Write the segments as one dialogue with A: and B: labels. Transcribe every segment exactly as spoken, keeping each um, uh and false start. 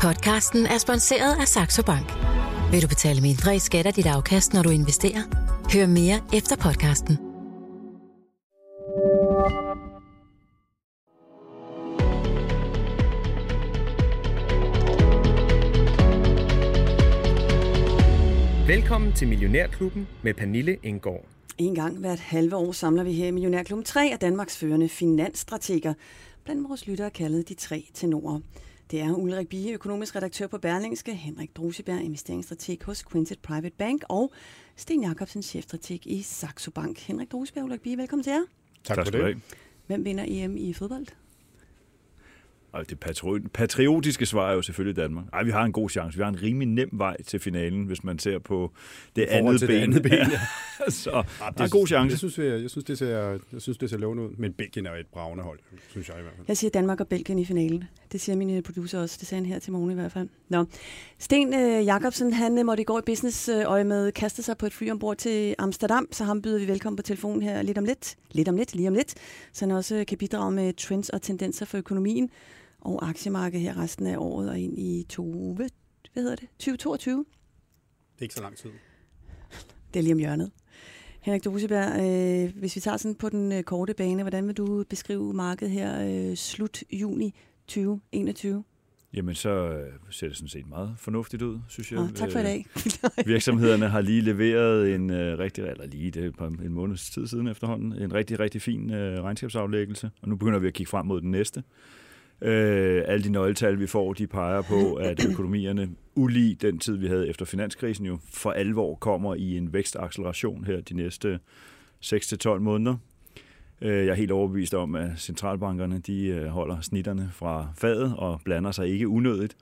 A: Podcasten er sponsoreret af Saxo Bank. Vil du betale mindre i skat af dit afkast, når du investerer? Hør mere efter podcasten.
B: Velkommen til Millionærklubben med Pernille Enggaard.
C: En gang hvert halve år samler vi her i Millionærklubben tre af Danmarks førende finansstrateger, blandt vores lyttere kaldet de tre tenorer. Det er Ulrik Bie, økonomisk redaktør på Berlingske, Henrik Druseberg, investeringsstrateg hos Quintet Private Bank og Sten Jakobsen, chefstrateg i Saxo Bank. Henrik Druseberg og Ulrik Bie, velkommen til jer.
D: Tak, tak for det.
C: Hvem vinder E M i fodbold?
D: Og det patriotiske svar er jo selvfølgelig Danmark. Ej, vi har en god chance. Vi har en rimelig nem vej til finalen, hvis man ser på det andet ben. Det andet ben. Ja. Så ja, det er en god chance.
E: Jeg synes, jeg, jeg synes, det ser, jeg synes, det ser lovende ud. Men Belgien er et bravende hold, synes jeg i hvert fald.
C: Jeg siger Danmark og Belgien i finalen. Det siger mine producer også. Det sagde han her til morgen i hvert fald. Nå. Sten uh, Jakobsen, han uh, måtte i går i business-øje med kaste sig på et fly ombord til Amsterdam, så ham byder vi velkommen på telefonen her lidt om lidt. Lidt om lidt, lige om lidt. Så han også kan bidrage med trends og tendenser for økonomien og aktiemarkedet her resten af året og ind i to, hvad hedder det? tyve toogtyve.
E: Det er ikke så lang tid.
C: Det er lige om hjørnet. Henrik Druseberg, øh, hvis vi tager sådan på den øh, korte bane, hvordan vil du beskrive markedet her øh, slut juni tyve enogtyve?
D: Jamen, så øh, ser det sådan set meget fornuftigt ud, synes jeg.
C: Oh, tak for i dag.
D: Virksomhederne har lige leveret en øh, rigtig, eller lige det er på en måneds tid siden efterhånden, en rigtig, rigtig fin øh, regnskabsaflæggelse, og nu begynder vi at kigge frem mod den næste. Øh, alle de nøgletal, vi får, de peger på, at økonomierne, ulig den tid, vi havde efter finanskrisen, jo for alvor kommer i en vækstacceleration her de næste seks til tolv måneder. Øh, jeg er helt overbevist om, at centralbankerne de holder snitterne fra fadet og blander sig ikke unødigt.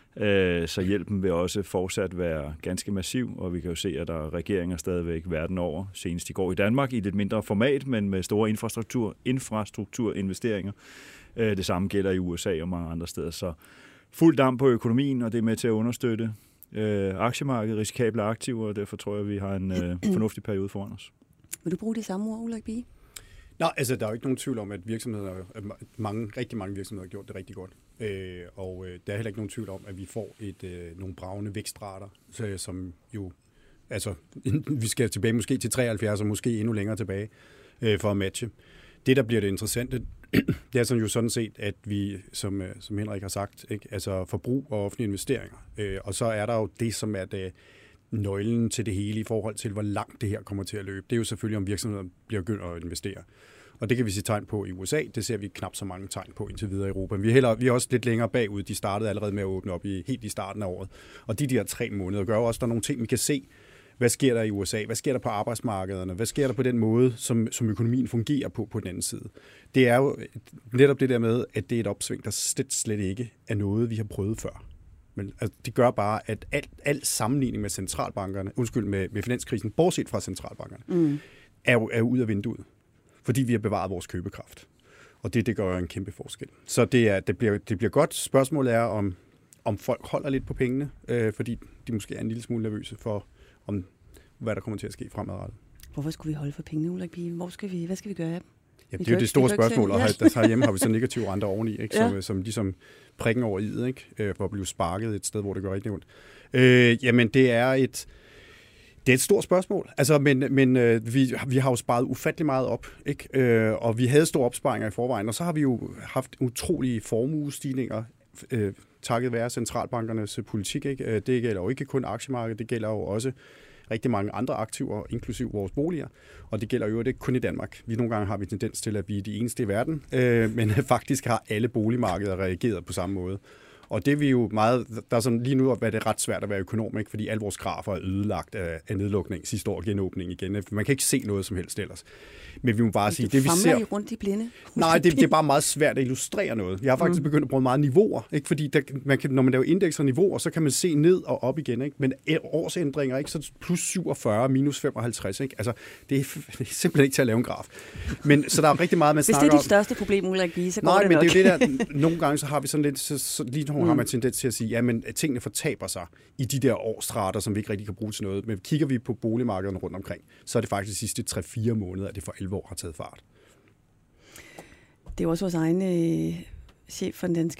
D: Øh, så hjælpen vil også fortsat være ganske massiv, og vi kan jo se, at der er regeringer stadigvæk verden over. Senest i går i Danmark i lidt mindre format, men med store infrastruktur, infrastrukturinvesteringer. Det samme gælder i U S A og mange andre steder. Så fuld damp på økonomien, og det er med til at understøtte øh, aktiemarkedet, risikable aktiver, og derfor tror jeg, at vi har en øh, fornuftig periode foran os.
C: Vil du bruge det samme ord, Ulrik Bie?
E: Nej, altså der er jo ikke nogen tvivl om, at virksomheder, mange, rigtig mange virksomheder har gjort det rigtig godt. Øh, og øh, der er heller ikke nogen tvivl om, at vi får et, øh, nogle bravende vækstrater, så, som jo, altså vi skal tilbage måske til treoghalvfjerds og måske endnu længere tilbage øh, for at matche. Det, der bliver det interessante, det er sådan jo sådan set, at vi, som, som Henrik har sagt, ikke? Altså forbrug og offentlige investeringer. Øh, og så er der jo det, som er det, nøglen til det hele i forhold til, hvor langt det her kommer til at løbe. Det er jo selvfølgelig, om virksomheden bliver begyndt at investere. Og det kan vi se tegn på i U S A. Det ser vi knap så mange tegn på indtil videre i Europa. Men vi er, heller, vi er også lidt længere bagud. De startede allerede med at åbne op i, helt i starten af året. Og de der tre måneder gør også, der er nogle ting, vi kan se. Hvad sker der i U S A? Hvad sker der på arbejdsmarkederne? Hvad sker der på den måde, som, som økonomien fungerer på på den anden side? Det er jo netop det der med, at det er et opsving, der slet, slet ikke er noget, vi har prøvet før. Men altså, det gør bare, at alt, alt sammenligning med centralbankerne, undskyld, med, med finanskrisen, bortset fra centralbankerne, mm. er jo er ud af vinduet. Fordi vi har bevaret vores købekraft. Og det, det gør en kæmpe forskel. Så det, er, det, bliver, det bliver godt. Spørgsmålet er, om, om folk holder lidt på pengene, øh, fordi de måske er en lille smule nervøse for, om hvad der kommer til at ske fremadrettet.
C: Hvorfor skulle vi holde for pengene, Ulrik Bie? Hvor skal vi, hvad skal vi gøre af dem?
E: Ja, det er jo det store spørgsmål, og her, herhjemme har vi så negative renter oveni, ikke? Som, ja. som ligesom prikken over i'et, ikke? For at blive sparket et sted, hvor det gør rigtig ondt. Øh, jamen, det er et det er et stort spørgsmål. Altså, men, men øh, vi, vi har jo sparet ufattelig meget op, ikke? Øh, og vi havde store opsparinger i forvejen, og så har vi jo haft utrolige formuestigninger, øh, takket være centralbankernes politik, ikke? Det gælder jo ikke kun aktiemarkedet, det gælder jo også rigtig mange andre aktiver, inklusiv vores boliger. Og det gælder jo ikke kun i Danmark. Vi nogle gange har vi tendens til at blive de eneste i verden, øh, men faktisk har alle boligmarkeder reageret på samme måde. Og det er vi jo meget, der er sådan lige nu er det ret svært at være økonom, ikke? Fordi alle vores grafer er ødelagt af, af nedlukning, sidste år genåbning igen. Man kan ikke se noget som helst ellers. Men vi må bare sige, det vi ser...
C: I rundt i blinde?
E: Nej, det, det er bare meget svært at illustrere noget. Jeg har faktisk mm. begyndt at bruge meget niveauer, ikke? Fordi der, man kan, når man laver indeks og niveauer, så kan man se ned og op igen, ikke? Men årsændringer, ikke? Så plus syvogfyrre, minus femoghalvtreds, ikke? Altså, det er, det er simpelthen ikke til at lave en graf. Men så der er rigtig meget, man snakker om...
C: Hvis det er dit største problem, Ulrik Bie, så går
E: Nej,
C: det
E: men
C: nok.
E: det er jo det der, nogle gange så har vi sådan lidt, så, så lige nu mm. har man tendens til at sige, ja, men tingene fortaber sig i de der årsrater, som vi ikke rigtig kan bruge til noget. Men kigger vi på boligmarkederne rundt omkring, så er det faktisk de sidste tre fire måneder, at det for alvor har taget fart.
C: Det er også vores egen øh, chef for den danske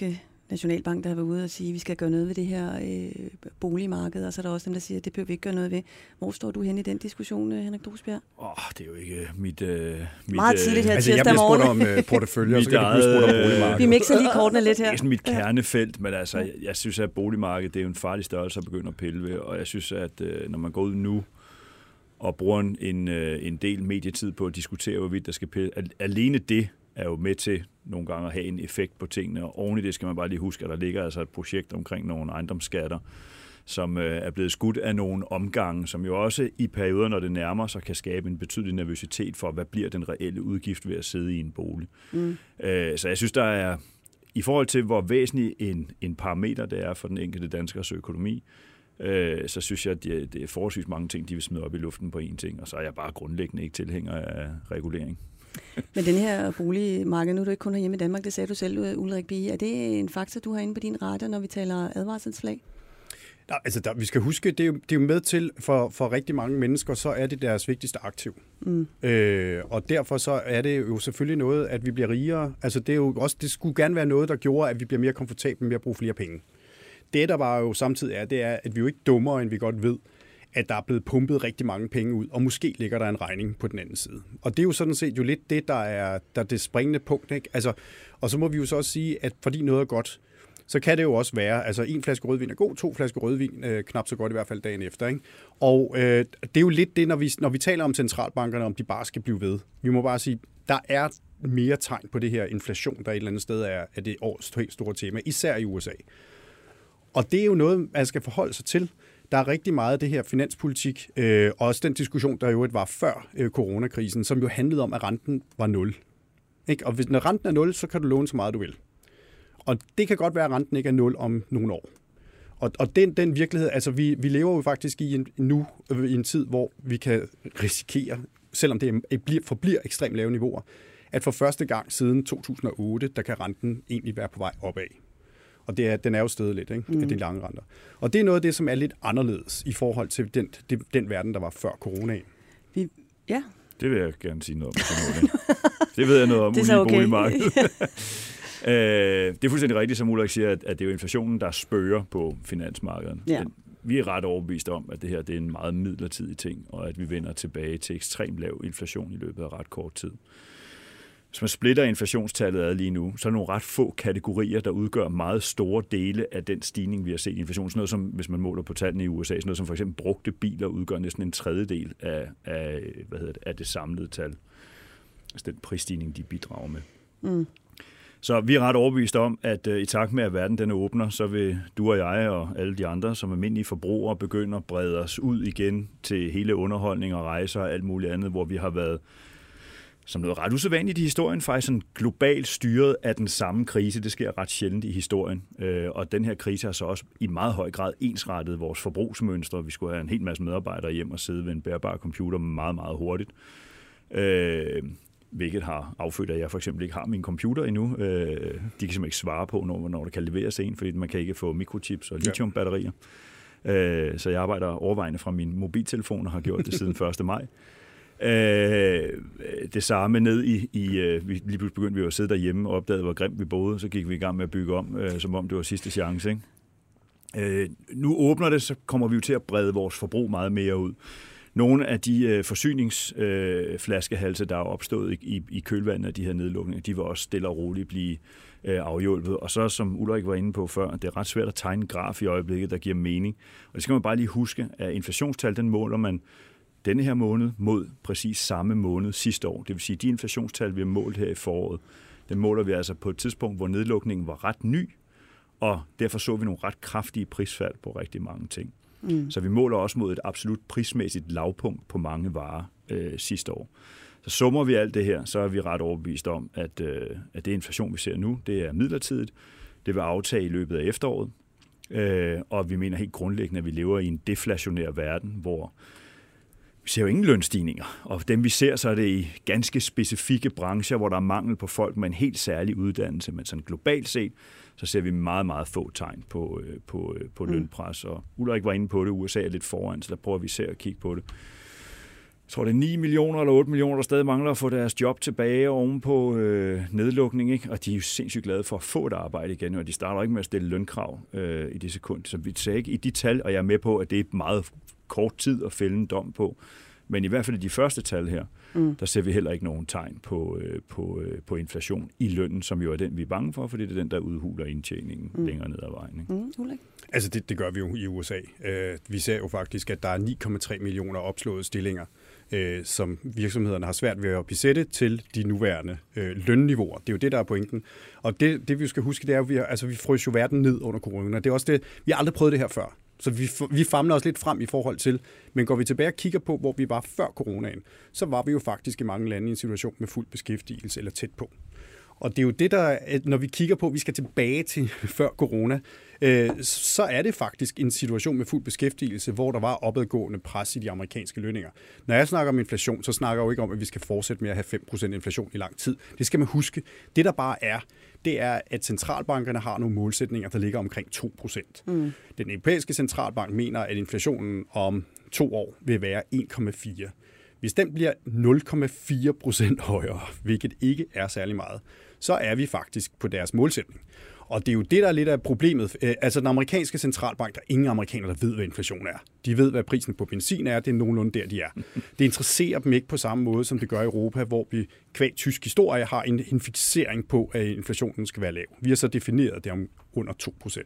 C: Nationalbank, der har været ude og sige, at vi skal gøre noget ved det her øh, boligmarked, og så er der også dem, der siger, at det behøver vi ikke gøre noget ved. Hvor står du hen i den diskussion, Henrik Drusbjerg?
D: Åh, oh, det er jo ikke mit... Øh, mit
C: Meget tidligt her
E: altså,
C: tirsdag morgen.
E: Jeg bliver spurgt om uh, portefølje, og så kan du blive spurgt om boligmarkedet.
C: Vi mixer lige kortene lidt her.
D: Det er sådan mit kernefelt, men altså, jeg, jeg synes, at boligmarkedet det er jo en farlig størrelse at begynde at pille ved, og jeg synes, at øh, når man går ud nu og bruger en, en del medietid på at diskutere, hvorvidt der skal pille, alene det er jo med til nogle gange at have en effekt på tingene, og oven i det skal man bare lige huske, at der ligger altså et projekt omkring nogle ejendomsskatter, som øh, er blevet skudt af nogle omgange, som jo også i perioder, når det nærmer sig, kan skabe en betydelig nervøsitet for, hvad bliver den reelle udgift ved at sidde i en bolig. Mm. Øh, så jeg synes, der er, i forhold til, hvor væsentlig en, en parameter det er for den enkelte danskers økonomi, øh, så synes jeg, at det, det er forholdsvis mange ting, de vil smide op i luften på én ting, og så er jeg bare grundlæggende ikke tilhænger af regulering.
C: Men den her boligmarked, nu er du ikke kun herhjemme i Danmark, det sagde du selv, Ulrik Bie. Er det en faktor, du har inde på din radar, når vi taler advarselsflag?
E: Ja, altså der, vi skal huske, det er, jo, det er jo med til, for, for rigtig mange mennesker, så er det deres vigtigste aktiv. Mm. Øh, og derfor så er det jo selvfølgelig noget, at vi bliver rigere. Altså det, er jo også, det skulle gerne være noget, der gjorde, at vi bliver mere komfortable med at bruge flere penge. Det, der var jo samtidig er, det er, at vi er jo ikke dummere, end vi godt ved, at der er blevet pumpet rigtig mange penge ud, og måske ligger der en regning på den anden side. Og det er jo sådan set jo lidt det, der er, der er det springende punkt. Ikke? Altså, og så må vi jo så også sige, at fordi noget er godt, så kan det jo også være, altså en flaske rødvin er god, to flasker rødvin øh, knap så godt i hvert fald dagen efter. Ikke? Og øh, det er jo lidt det, når vi, når vi taler om centralbankerne, om de bare skal blive ved. Vi må bare sige, der er mere tegn på det her inflation, der et eller andet sted er, er det årets helt store tema, især i U S A. Og det er jo noget, man skal forholde sig til. Der er rigtig meget af det her finanspolitik, øh, og også den diskussion, der jo var før øh, coronakrisen, som jo handlede om, at renten var nul. Ikke? Og hvis, når renten er nul, så kan du låne så meget, du vil. Og det kan godt være, at renten ikke er nul om nogle år. Og, og den, den virkelighed, altså vi, vi lever jo faktisk i en, nu i en tid, hvor vi kan risikere, selvom det er, bliver, forbliver ekstremt lave niveauer, at for første gang siden to tusind og otte, der kan renten egentlig være på vej opad. Og det er, den er jo stedet lidt, ikke? Mm. De lange renter. Og det er noget af det, som er lidt anderledes i forhold til den, den, den verden, der var før coronaen.
C: Vi, ja.
D: Det vil jeg gerne sige noget om. Det ved jeg noget om ude i
C: okay.
D: boligmarkedet. Det er fuldstændig rigtigt, som Ulrik siger, at det er jo inflationen, der spørger på finansmarkedet. Ja. Vi er ret overbevist om, at det her det er en meget midlertidig ting, og at vi vender tilbage til ekstremt lav inflation i løbet af ret kort tid. Hvis man splitter inflationstallet ad lige nu, så er der nogle ret få kategorier, der udgør meget store dele af den stigning, vi har set i inflation. Sådan noget som, hvis man måler på tallene i U S A, sådan noget som for eksempel brugte biler udgør næsten en tredjedel af, af, hvad hedder det, af det samlede tal. Altså den prisstigning, de bidrager med. Mm. Så vi er ret overbevist om, at uh, i takt med, at verden den åbner, så vil du og jeg og alle de andre, som almindelige forbrugere, begynde at brede os ud igen til hele underholdning og rejser og alt muligt andet, hvor vi har været som noget ret usædvanligt i historien, faktisk sådan globalt styret af den samme krise. Det sker ret sjældent i historien. Og den her krise har så også i meget høj grad ensrettet vores forbrugsmønstre. Vi skulle have en hel masse medarbejdere hjem og sidde ved en bærbar computer meget, meget hurtigt. Hvilket har affødt, at jeg for eksempel ikke har min computer endnu. De kan simpelthen ikke svare på, når der kan leveres en, fordi man kan ikke få mikrochips og lithiumbatterier. Så jeg arbejder overvejende fra min mobiltelefon og har gjort det siden første maj. Øh, det samme ned i, i øh, vi, lige pludselig begyndte vi jo at sidde derhjemme og opdagede, hvor grimt vi boede, så gik vi i gang med at bygge om, øh, som om det var sidste chance. Ikke? Øh, nu åbner det, så kommer vi jo til at brede vores forbrug meget mere ud. Nogle af de øh, forsyningsflaskehalse, øh, der er opstået i, i, i kølvandet af de her nedlukninger, de vil også stille og roligt blive øh, afhjulpet. Og så, som Ulrik var inde på før, det er ret svært at tegne en graf i øjeblikket, der giver mening. Og det skal man bare lige huske, at inflationstal, den måler man denne her måned mod præcis samme måned sidste år. Det vil sige, at de inflationstal, vi har målt her i foråret, den måler vi altså på et tidspunkt, hvor nedlukningen var ret ny, og derfor så vi nogle ret kraftige prisfald på rigtig mange ting. Mm. Så vi måler også mod et absolut prismæssigt lavpunkt på mange varer øh, sidste år. Så summer vi alt det her, så er vi ret overbevist om, at, øh, at det inflation, vi ser nu, det er midlertidigt. Det vil aftage i løbet af efteråret, øh, og vi mener helt grundlæggende, at vi lever i en deflationær verden, hvor vi ser jo ingen lønstigninger, og dem vi ser, så er det i ganske specifikke brancher, hvor der er mangel på folk med en helt særlig uddannelse, men sådan globalt set, så ser vi meget, meget få tegn på, på, på lønpres, og Ulrik var inde på det, U S A er lidt foran, så der prøver vi selv at kigge på det. Jeg tror, det er ni millioner eller otte millioner, der stadig mangler at få deres job tilbage oven på øh, nedlukning. Ikke? Og de er jo sindssygt glade for at få et arbejde igen, og de starter ikke med at stille lønkrav øh, i det sekund. Så vi ser ikke i de tal, og jeg er med på, at det er meget kort tid at fælde en dom på. Men i hvert fald i de første tal her, mm. der ser vi heller ikke nogen tegn på, øh, på, øh, på inflation i lønnen, som jo er den, vi er bange for, fordi det er den, der udhuler indtjeningen mm. længere ned ad vejen. Ikke?
C: Mm,
E: altså det, det gør vi jo i U S A. Uh, vi ser jo faktisk, at der er ni komma tre millioner opslåede stillinger, uh, som virksomhederne har svært ved at besætte til de nuværende uh, lønniveauer. Det er jo det, der er pointen. Og det, det vi skal huske, det er, at vi, altså, vi frøs jo verden ned under corona. Det er også det, vi har aldrig prøvet det her før. Så vi, vi famler os lidt frem i forhold til, men går vi tilbage og kigger på, hvor vi var før coronaen, så var vi jo faktisk i mange lande i en situation med fuld beskæftigelse eller tæt på. Og det er jo det, der, når vi kigger på, at vi skal tilbage til før corona, øh, så er det faktisk en situation med fuld beskæftigelse, hvor der var opadgående pres i de amerikanske lønninger. Når jeg snakker om inflation, så snakker jeg jo ikke om, at vi skal fortsætte med at have fem procent inflation i lang tid. Det skal man huske. Det, der bare er, det er, at centralbankerne har nogle målsætninger, der ligger omkring to procent. Mm. Den europæiske centralbank mener, at inflationen om to år vil være en komma fire. Hvis den bliver nul komma fire procent højere, hvilket ikke er særlig meget, så er vi faktisk på deres målsætning. Og det er jo det, der er lidt af problemet. Altså den amerikanske centralbank, der er ingen amerikanere, der ved, hvad inflation er. De ved, hvad prisen på benzin er. Det er nogenlunde der, de er. Det interesserer dem ikke på samme måde, som det gør i Europa, hvor vi kvæg tysk historie har en, en fixering på, at inflationen skal være lav. Vi har så defineret det om under to procent.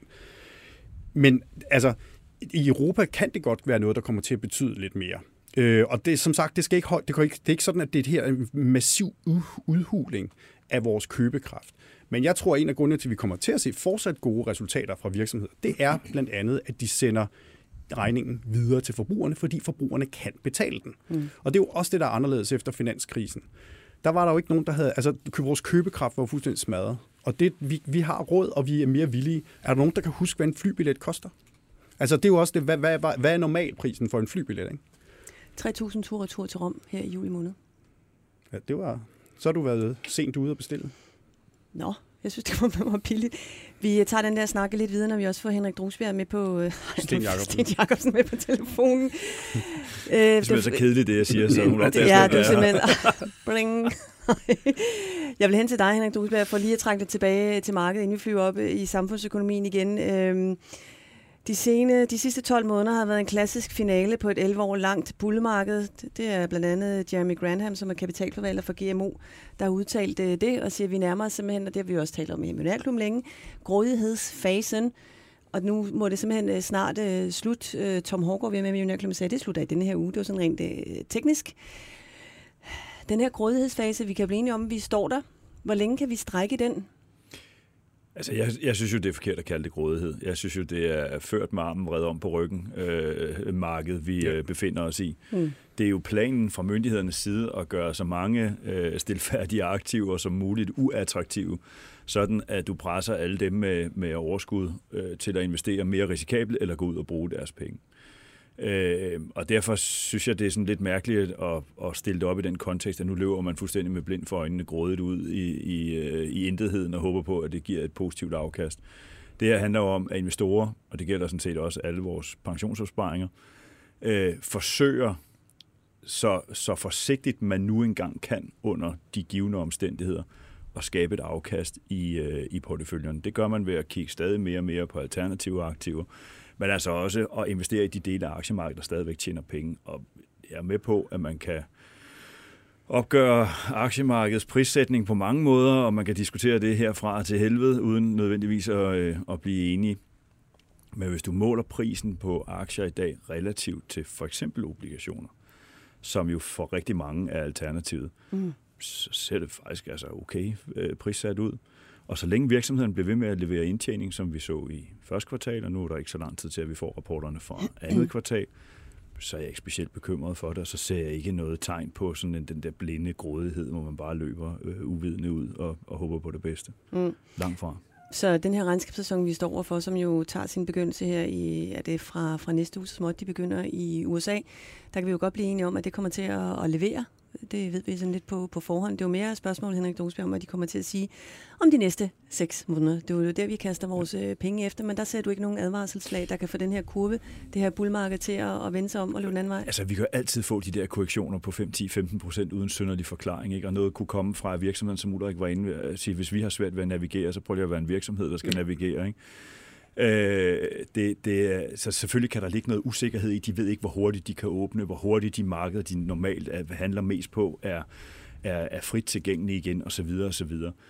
E: Men altså, i Europa kan det godt være noget, der kommer til at betyde lidt mere. Øh, og det, som sagt, det, skal ikke, det, ikke, det er ikke sådan, at det er her en massiv udhuling af vores købekraft. Men jeg tror, at en af grundene til, at vi kommer til at se fortsat gode resultater fra virksomheder, det er blandt andet, at de sender regningen videre til forbrugerne, fordi forbrugerne kan betale den. Mm. Og det er jo også det, der er anderledes efter finanskrisen. Der var der jo ikke nogen, der havde... Altså, vores købekraft var jo fuldstændig smadret. Og det, vi, vi har råd, og vi er mere villige. Er der nogen, der kan huske, hvad en flybillet koster? Altså, det er jo også det. Hvad, hvad, hvad er normalprisen for en flybillet, ikke?
C: tre tusind tur og tur til Rom her i juli måned.
E: Ja, det var... Så har du været sent ude og bestille.
C: Nå, jeg synes, det var, var billigt. Vi tager den der snakke lidt videre, når vi også får Henrik Drusbjerg med på... Øh,
E: Sten Jacobsen.
C: Sten Jacobsen med på telefonen.
D: øh, det er det, så kedeligt, det jeg siger. Så hun
C: det, ja, det er simpelthen... Bring. Jeg vil hen til dig, Henrik Drusbjerg, for lige at trække det tilbage til markedet, inden vi flyver op i samfundsøkonomien igen. Øh, De, sene, de sidste tolv måneder har været en klassisk finale på et elleve år langt bullmarked. Det er blandt andet Jeremy Grantham, som er kapitalforvalter for G M O, der har udtalt det og siger, at vi nærmer os simpelthen, og det har vi jo også talt om i Millionærklubben længe, grådighedsfasen. Og nu må det simpelthen snart uh, slut. Uh, Tom Hårgaard, vi er med i Millionærklubben, sagde, det slutter i denne her uge. Det var sådan rent uh, teknisk. Den her grådighedsfase, vi kan blive enige om, vi står der. Hvor længe kan vi strække den?
D: Altså, jeg, jeg synes jo, det er forkert at kalde det grådighed. Jeg synes jo, det er ført med armen vredet om på ryggen øh, marked, vi øh, befinder os i. Mm. Det er jo planen fra myndighedernes side at gøre så mange øh, stilfærdige aktiver som muligt uattraktive, sådan at du presser alle dem med, med overskud øh, til at investere mere risikabelt eller gå ud og bruge deres penge. Øh, og derfor synes jeg, det er sådan lidt mærkeligt at, at stille det op i den kontekst, at nu løber man fuldstændig med blind for øjnene grådigt ud i, i, i intetheden og håber på, at det giver et positivt afkast. Det her handler jo om, at investorer, og det gælder sådan set også alle vores pensionsopsparinger, øh, forsøger så, så forsigtigt man nu engang kan under de givne omstændigheder at skabe et afkast i, øh, i porteføljen. Det gør man ved at kigge stadig mere og mere på alternative aktiver, men altså også at investere i de dele af aktiemarkedet, der stadigvæk tjener penge. Og jeg er med på, at man kan opgøre aktiemarkedets prissætning på mange måder, og man kan diskutere det herfra til helvede, uden nødvendigvis at, at blive enige. Men hvis du måler prisen på aktier i dag relativt til for eksempel obligationer, som jo for rigtig mange er alternativet, mm. så ser det faktisk altså okay øh, prissat ud. Og så længe virksomheden bliver ved med at levere indtjening, som vi så i første kvartal, og nu er der ikke så lang tid til, at vi får rapporterne fra andet kvartal, så er jeg ikke specielt bekymret for det, og så ser jeg ikke noget tegn på sådan en, den der blinde grådighed, hvor man bare løber øh, uvidende ud og, og håber på det bedste. Mm. Langt fra.
C: Så den her regnskabssæson, vi står overfor, som jo tager sin begyndelse her i, er det fra, fra næste uge, så småt de begynder i U S A, der kan vi jo godt blive enige om, at det kommer til at, at levere Det ved vi sådan lidt på, på forhånd. Det er jo mere et spørgsmål, Henrik Drosbjerg, om hvad de kommer til at sige om de næste seks måneder. Det er jo der, vi kaster vores øh, penge efter, men der ser du ikke nogen advarselsslag, der kan få den her kurve, det her bullmarked til at, at vende sig om og løbe den anden vej.
D: Altså, vi kan altid få de der korrektioner på fem, ti, femten procent uden synderlig forklaring, ikke? Og noget kunne komme fra virksomheden, som Ulrik var inde ved at sige, hvis vi har svært ved at navigere, så prøver jeg at være en virksomhed, der skal ja. navigere, ikke? Øh, det, det, så selvfølgelig kan der ligge noget usikkerhed i, de ved ikke, hvor hurtigt de kan åbne, hvor hurtigt de markeder, de normalt handler mest på, er, er, er frit tilgængelige igen, osv. osv.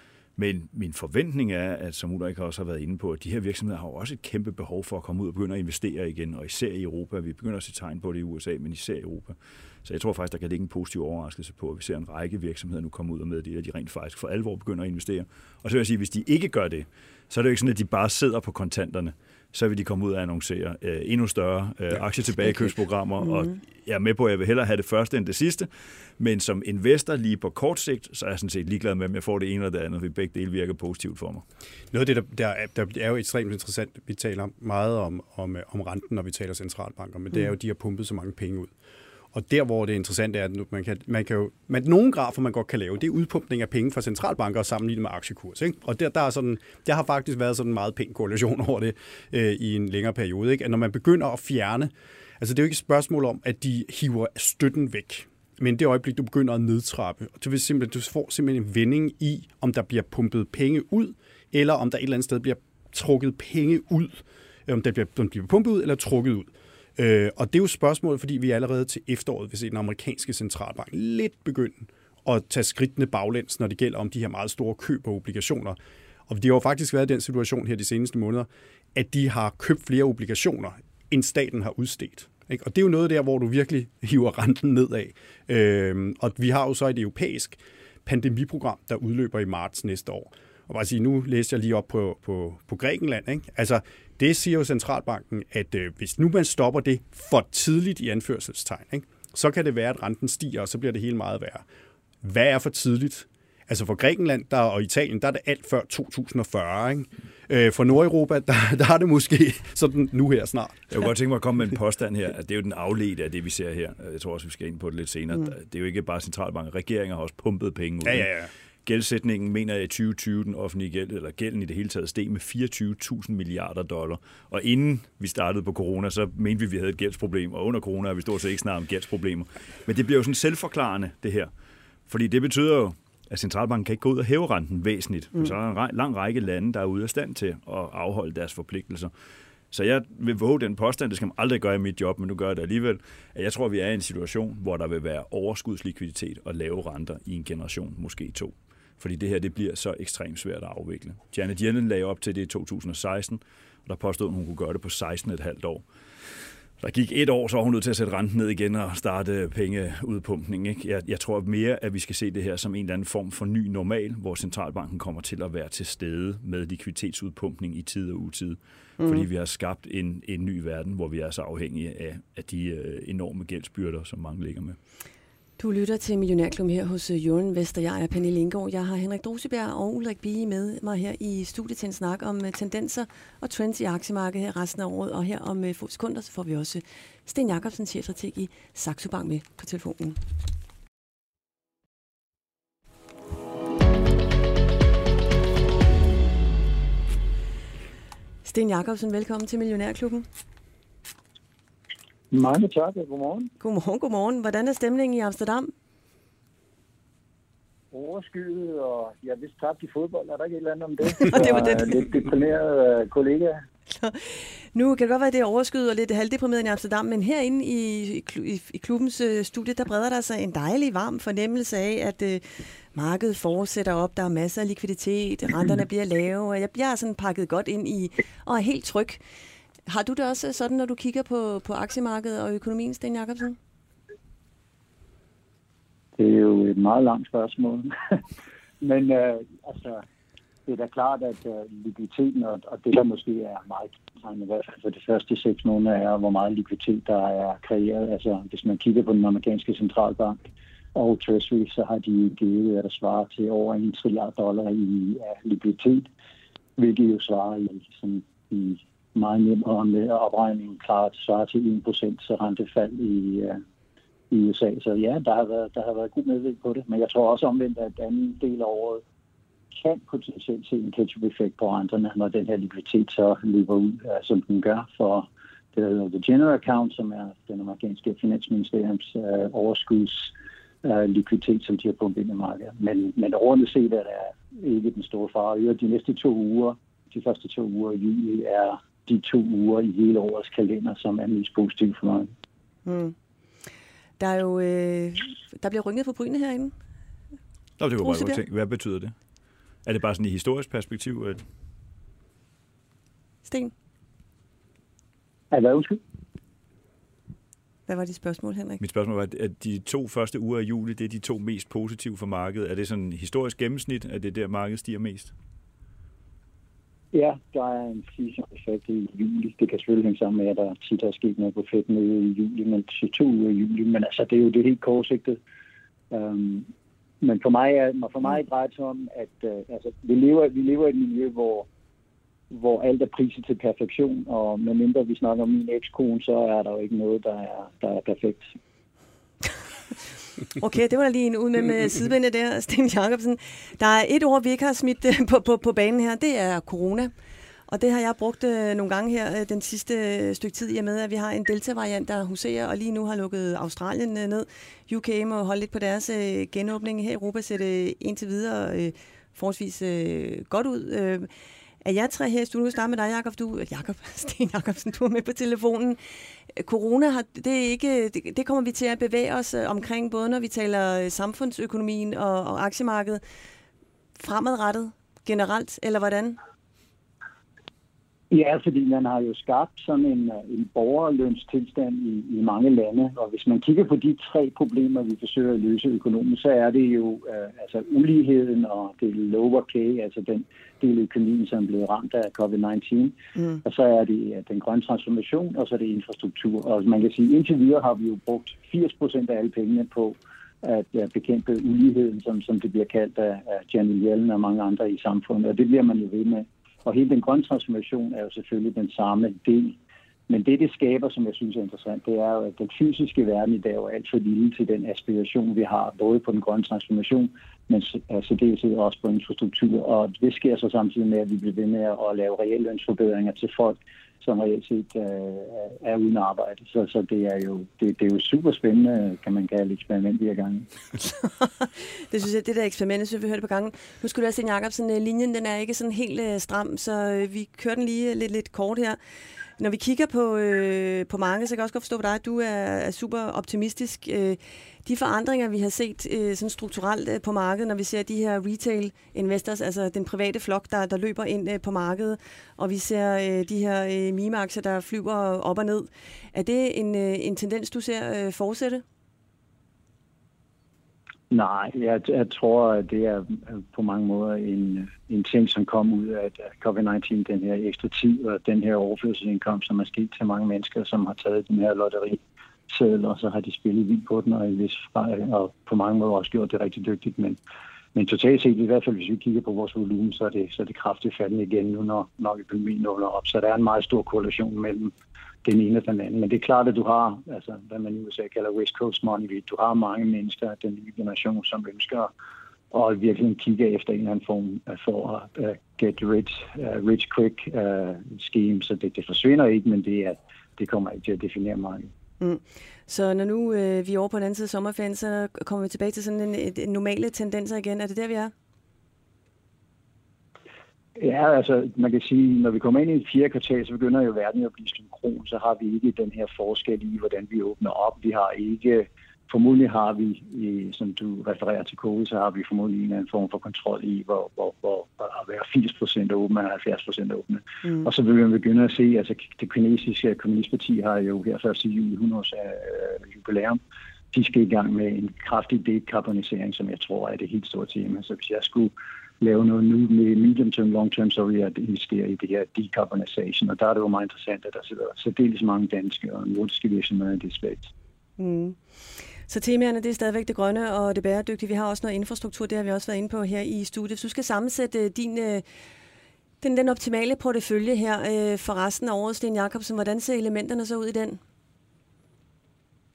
D: Men min forventning er, at som Ulrik også har været inde på, at de her virksomheder har også et kæmpe behov for at komme ud og begynde at investere igen, og især i Europa. Vi begynder at se tegn på det i U S A, men især i Europa. Så jeg tror faktisk, der kan ligge en positiv overraskelse på, at vi ser en række virksomheder nu komme ud og med det, at de rent faktisk for alvor begynder at investere. Og så vil jeg sige, at hvis de ikke gør det, så er det jo ikke sådan, at de bare sidder på kontanterne. Så vil de komme ud og annoncere øh, endnu større øh, aktietilbagekøbsprogrammer. Mm-hmm. Og jeg er med på, at jeg vil hellere have det første end det sidste. Men som investor lige på kort sigt, så er jeg sådan set ligeglad med, om jeg får det ene eller det andet, for begge dele virker positivt for mig.
E: Noget af det, der, der, der er jo ekstremt interessant. Vi taler meget om, om, om renten, når vi taler centralbanker, men mm. det er jo, de har pumpet så mange penge ud. Og der, hvor det interessante er, at man kan, man kan jo, man, nogle grafer, man godt kan lave, det er udpumpning af penge fra centralbanker og sammenlignet med aktiekurs. Ikke? Og der, der, er sådan, der har faktisk været sådan en meget pæn korrelation over det øh, i en længere periode. Ikke? At når man begynder at fjerne, altså det er jo ikke et spørgsmål om, at de hiver støtten væk, men det øjeblik, du begynder at nedtrappe, så vil simpelthen, du får simpelthen en vending i, om der bliver pumpet penge ud, eller om der et eller andet sted bliver trukket penge ud, om der bliver, om der bliver pumpet ud eller trukket ud. Øh, og det er jo spørgsmålet, fordi vi allerede til efteråret vil se den amerikanske centralbank lidt begynde at tage skridtene baglæns, når det gælder om de her meget store køb og obligationer. Og det har jo faktisk været den situation her de seneste måneder, at de har købt flere obligationer, end staten har udstedt. Ikke? Og det er jo noget der, hvor du virkelig hiver renten nedad. Øh, og vi har jo så et europæisk pandemiprogram, der udløber i marts næste år. Og bare sige, nu læser jeg lige op på, på, på Grækenland. Ikke? Altså, det siger jo centralbanken, at øh, hvis nu man stopper det for tidligt i anførselstegn, ikke? Så kan det være, at renten stiger, og så bliver det hele meget værre. Hvad er for tidligt? Altså for Grækenland der, og Italien, der er det alt før to tusind og fyrre. Ikke? Øh, for Nordeuropa, der, der er det måske sådan nu her snart.
D: Jeg kunne godt tænke mig at komme med en påstand her, at det er jo den afledte af det, vi ser her. Jeg tror også, vi skal ind på det lidt senere. Mm. Det er jo ikke bare centralbanken. Regeringer har også pumpet penge ud.
E: Ja, ja, ja.
D: Gældsætningen, mener jeg, i tyve tyve, den offentlige gæld, eller gælden i det hele taget, steg med fireogtyve tusind milliarder dollar. Og inden vi startede på corona, så mente vi, at vi havde et gældsproblem, og under corona har vi stort set ikke snart om gældsproblemer. Men det bliver jo sådan selvforklarende, det her. Fordi det betyder jo, at centralbanken kan ikke gå ud og hæve renten væsentligt. Mm. Så er der en lang række lande, der er ude af stand til at afholde deres forpligtelser. Så jeg vil våge den påstand, det skal man aldrig gøre i mit job, men nu gør jeg det alligevel, at jeg tror, vi er i en situation, hvor der vil være overskudslikviditet og lave renter i en generation, måske to. Fordi det her, det bliver så ekstremt svært at afvikle. Janet Yellen lagde op til det i to tusind og seksten, og der påstod, at hun kunne gøre det på seksten komma fem år. Der gik et år, så var hun nødt til at sætte renten ned igen og starte pengeudpumpning. Ikke? Jeg, jeg tror mere, at vi skal se det her som en eller anden form for ny normal, hvor centralbanken kommer til at være til stede med likviditetsudpumpning i tid og utid. Mm. Fordi vi har skabt en, en ny verden, hvor vi er så afhængige af, af de øh, enorme gældsbyrder, som mange ligger med.
C: Du lytter til Millionærklubben her hos Jørgen Vester. Jeg er Pernille Indgaard. Jeg har Henrik Drosbjerg og Ulrik Bie med mig her i studiet til en snak om tendenser og trends i aktiemarkedet her resten af året. Og her om få sekunder, så får vi også Sten Jacobsen, chefstrateg i Saxo Bank, med på telefonen. Sten Jacobsen, velkommen til Millionærklubben.
F: Mange tak, og godmorgen.
C: Godmorgen, godmorgen. Hvordan er stemningen i Amsterdam?
F: Overskyet, og jeg ja, vist tabt i fodbold. Er der ikke et eller andet om det?
C: Og det var det.
F: Lidt deprimerede uh, kollegaer.
C: Nu kan det godt være, at det er overskyet og lidt halvdeprimeret i Amsterdam, men herinde i, i, i klubbens uh, studie, der breder der sig en dejlig, varm fornemmelse af, at uh, markedet fortsætter op. Der er masser af likviditet, renterne bliver lave, og jeg bliver sådan pakket godt ind i, og er helt tryg. Har du det også sådan, når du kigger på, på aktiemarkedet og økonomien, Sten Jacobsen?
F: Det er jo et meget langt spørgsmål. Men øh, altså, det er da klart, at øh, likviditeten og, og det, der måske er meget tegnet, i hvert fald for de første seks måneder, er, hvor meget likviditet der er kreeret. Altså, hvis man kigger på den amerikanske centralbank og Treasury, så har de givet, at der svarer til over en trilliard dollar i uh, likviditet, hvilket jo svarer i sådan i meget nemmere med opregningen klart svarer til en procent rentefald i, uh, i U S A. Så ja, der har været, der har været god medvirkning på det. Men jeg tror også omvendt, at anden del af året kan potentielt se en catch-up-effekt på renterne, når den her likviditet så løber ud, som den gør for det, der hedder The General Account, som er den amerikanske finansministeriums øh, overskuds øh, likviditet, som de har pumpet ind i markedet. Men, men ordentligt set er der ikke den store fare. De næste to uger, de første to uger i juli, er de to uger i hele årets kalender, som er mest positive for mig.
C: Mm. Der er jo, øh, der bliver rynket på brynene herinde.
D: Nå, det var bare godt tænke. Hvad betyder det? Er det bare sådan i historisk perspektiv? At...
C: Sten?
F: Ja, hvad undskyld?
C: Hvad var dit spørgsmål, Henrik?
D: Mit spørgsmål var, at de to første uger af juli, det er de to mest positive for markedet. Er det sådan historisk gennemsnit, at det er der, markedet stiger mest?
F: Ja, der er en season-effekt i juli. Det kan selvfølgelig hænge sammen med, at der tit er sket noget på Fed-mødet i juli, men to uger i juli. Men altså, det er jo det helt kortsigtet. Um, men for mig, er, for mig drejer det sig om, at uh, altså, vi, lever, vi lever i et miljø, hvor, hvor alt er priset til perfektion, og medmindre vi snakker om min ekskone, så er der jo ikke noget, der er, der er perfekt.
C: Okay, det var lige en ud med, med sidebendet der, Sten Jacobsen. Der er et ord, vi ikke har smidt på, på, på banen her, det er corona. Og det har jeg brugt øh, nogle gange her øh, den sidste øh, stykke tid, i og med, at vi har en delta-variant, der huserer, og lige nu har lukket Australien øh, ned. U K må holde lidt på deres øh, genåbning. Her i Europa ser det indtil videre øh, forholdsvis øh, godt ud. Øh, er jeg tre her i studiet? Starte med dig, Jacob. Du, Jacob, Sten Jacobsen, du er med på telefonen. Corona, har, det, er ikke, det, det kommer vi til at bevæge os omkring, både når vi taler samfundsøkonomien og, og aktiemarkedet. Fremadrettet generelt, eller hvordan?
F: Ja, fordi man har jo skabt sådan en, en borgerlønstilstand i, i mange lande, og hvis man kigger på de tre problemer, vi forsøger at løse økonomisk, så er det jo øh, altså uligheden og det lower K, altså den del af økonomien, som er blevet ramt af covid nitten, mm. og så er det ja, den grønne transformation, og så er det infrastruktur. Og man kan sige, at indtil videre har vi jo brugt firs procent af alle pengene på at ja, bekæmpe uligheden, som, som det bliver kaldt af, af Janet Yellen og mange andre i samfundet, og det bliver man jo ved med. Og hele den grønne transformation er jo selvfølgelig den samme del. Men det, det skaber, som jeg synes er interessant, det er jo, at den fysiske verden i dag er alt for lille til den aspiration, vi har, både på den grønne transformation, men særdeleshed også på infrastruktur. Og det sker så samtidig med, at vi bliver ved med at lave reelle lønsforbedringer til folk, som reelt set øh, er uden arbejde. Så, så det er jo det, det er jo super spændende, kan man kalde eksperiment i gang.
C: Det synes jeg, det der eksperiment, synes vi hørte på gangen. Nu skulle du have Sten Jacobsen, linjen den er ikke sådan helt øh, stram, så øh, vi kører den lige lidt, lidt kort her. Når vi kigger på, øh, på markedet, så kan jeg også godt forstå på dig, at du er, er super optimistisk. Øh, de forandringer, vi har set øh, sådan strukturelt øh, på markedet, når vi ser de her retail investors, altså den private flok, der, der løber ind øh, på markedet, og vi ser øh, de her øh, meme-aktier, der flyver op og ned. Er det en, øh, en tendens, du ser øh, fortsætte?
F: Nej, jeg, jeg tror, at det er på mange måder en, en ting, som kom ud af covid nitten, den her ekstra tid og den her overførselsindkomst, som er sket til mange mennesker, som har taget den her lotteriseddel, og så har de spillet vildt på den, og, hvis, og på mange måder også gjort det rigtig dygtigt. Men, men totalt set, i hvert fald hvis vi kigger på vores volumen, så er det, så er det kraftigt faldende igen nu, når, når økonomien åbner op. Så der er en meget stor korrelation mellem den ene og den anden. Men det er klart, at du har, altså hvad man i U S A kalder West Coast money, du har mange mennesker, den nye generation, som ønsker at virkelig kigge efter en eller anden form for at uh, get rich, uh, rich quick uh, scheme. Så det, det forsvinder ikke, men det, er, det kommer ikke til at definere markedet.
C: Mm. Så når nu øh, vi er over på den anden side af sommerferien, så kommer vi tilbage til sådan en, en, en normale tendenser igen. Er det der, vi er?
F: Ja, altså man kan sige, når vi kommer ind i et fjerde kvartal, så begynder jo verden at blive synkron, så har vi ikke den her forskel i, hvordan vi åbner op. Vi har ikke, formodentlig har vi, i, som du refererer til covid, så har vi formodentlig en eller anden form for kontrol i, hvor, hvor, hvor at være firs procent åbne og halvfjerds procent åbne. Mm. Og så vil vi begynde at se, altså det kinesiske kommunistparti har jo her første juli hundrede års øh, jubilæum. De skal i gang med en kraftig dekarbonisering, som jeg tror er det helt store tema. Så hvis jeg skulle lave noget nu med medium term, long term, så vil jeg investere i det her decarbonisation. Og der er det jo meget interessant, at der sidder særdeles mange danske og nordiske virksomheder i det space.
C: Mm. Så temaerne, det er stadigvæk det grønne og det bæredygtige. Vi har også noget infrastruktur, det har vi også været inde på her i studiet. Hvis du skal sammensætte din, den, den optimale portefølje her for resten af året, Sten Jacobsen, hvordan ser elementerne så ud i den?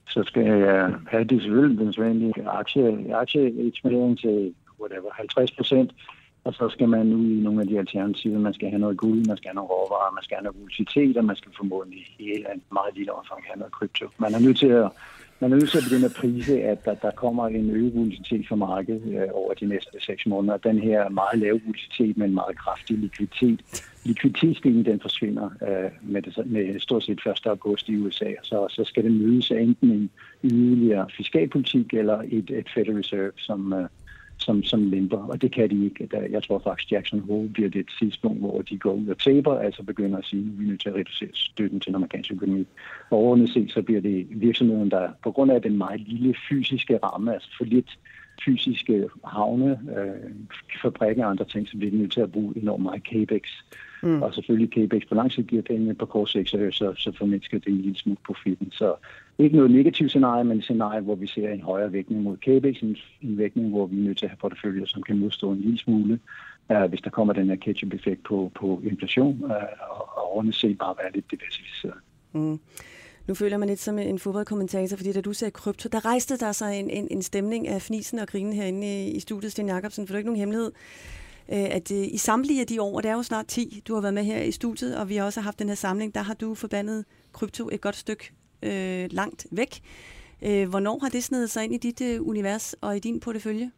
F: så skal jeg have det selvfølgelig den sædvanlige aktie, aktieeksponering til whatever, halvtreds procent, og så skal man ud i nogle af de alternativer. Man skal have noget guld, man skal have nogle råvarer, man skal have noget volatilitet, og man skal formodentlig i et eller andet meget lille omfang have noget krypto. Man er nødt til at Man er nødt til at begynde at prise, at der, der kommer en øget volatilitet for markedet øh, over de næste seks måneder. Den her meget lave volatilitet med en meget kraftig likviditet. Likviditetsdelen den forsvinder øh, med, det, med stort set første august i U S A, så, så skal det mødes af enten en yderligere fiskalpolitik eller et, et Federal Reserve, som, øh, som, som limper, og det kan de ikke. Jeg tror faktisk, Jackson Hole bliver det tidspunkt, hvor de går ud og taber, altså begynder at sige, at vi er nødt til at reducere støtten til den amerikanske økonomi. Og overordnet set, så bliver det virksomheden, der på grund af den meget lille fysiske ramme, altså for lidt fysiske havne, øh, fabrikker og andre ting, så bliver de nødt til at bruge enormt meget capex. Mm. Og selvfølgelig capex på lang sigt giver penge, på kort sigt, så, så, så formindsker det en lille smule profitten. Så ikke noget negativt scenarie, men et scenarie, hvor vi ser en højere vægtning mod capex, en, en vægtning, hvor vi er nødt til at have porteføljer, som kan modstå en lille smule, uh, hvis der kommer den her ketchup-effekt på, på inflation, uh, og ordentligt set bare være lidt diversificeret.
C: Mm. Nu føler man lidt som en fodboldkommentator, fordi da du sagde krypto, der rejste der sig en, en, en stemning af fnisen og grinen herinde i, i studiet, Sten Jacobsen, for det er ikke nogen hemmelighed, at i samtlige af de år, og det er jo snart ti, du har været med her i studiet, og vi har også haft den her samling, der har du forbandet krypto et godt stykke øh, langt væk. Øh, hvornår har det snedet sig ind i dit øh, univers og i din portefølje?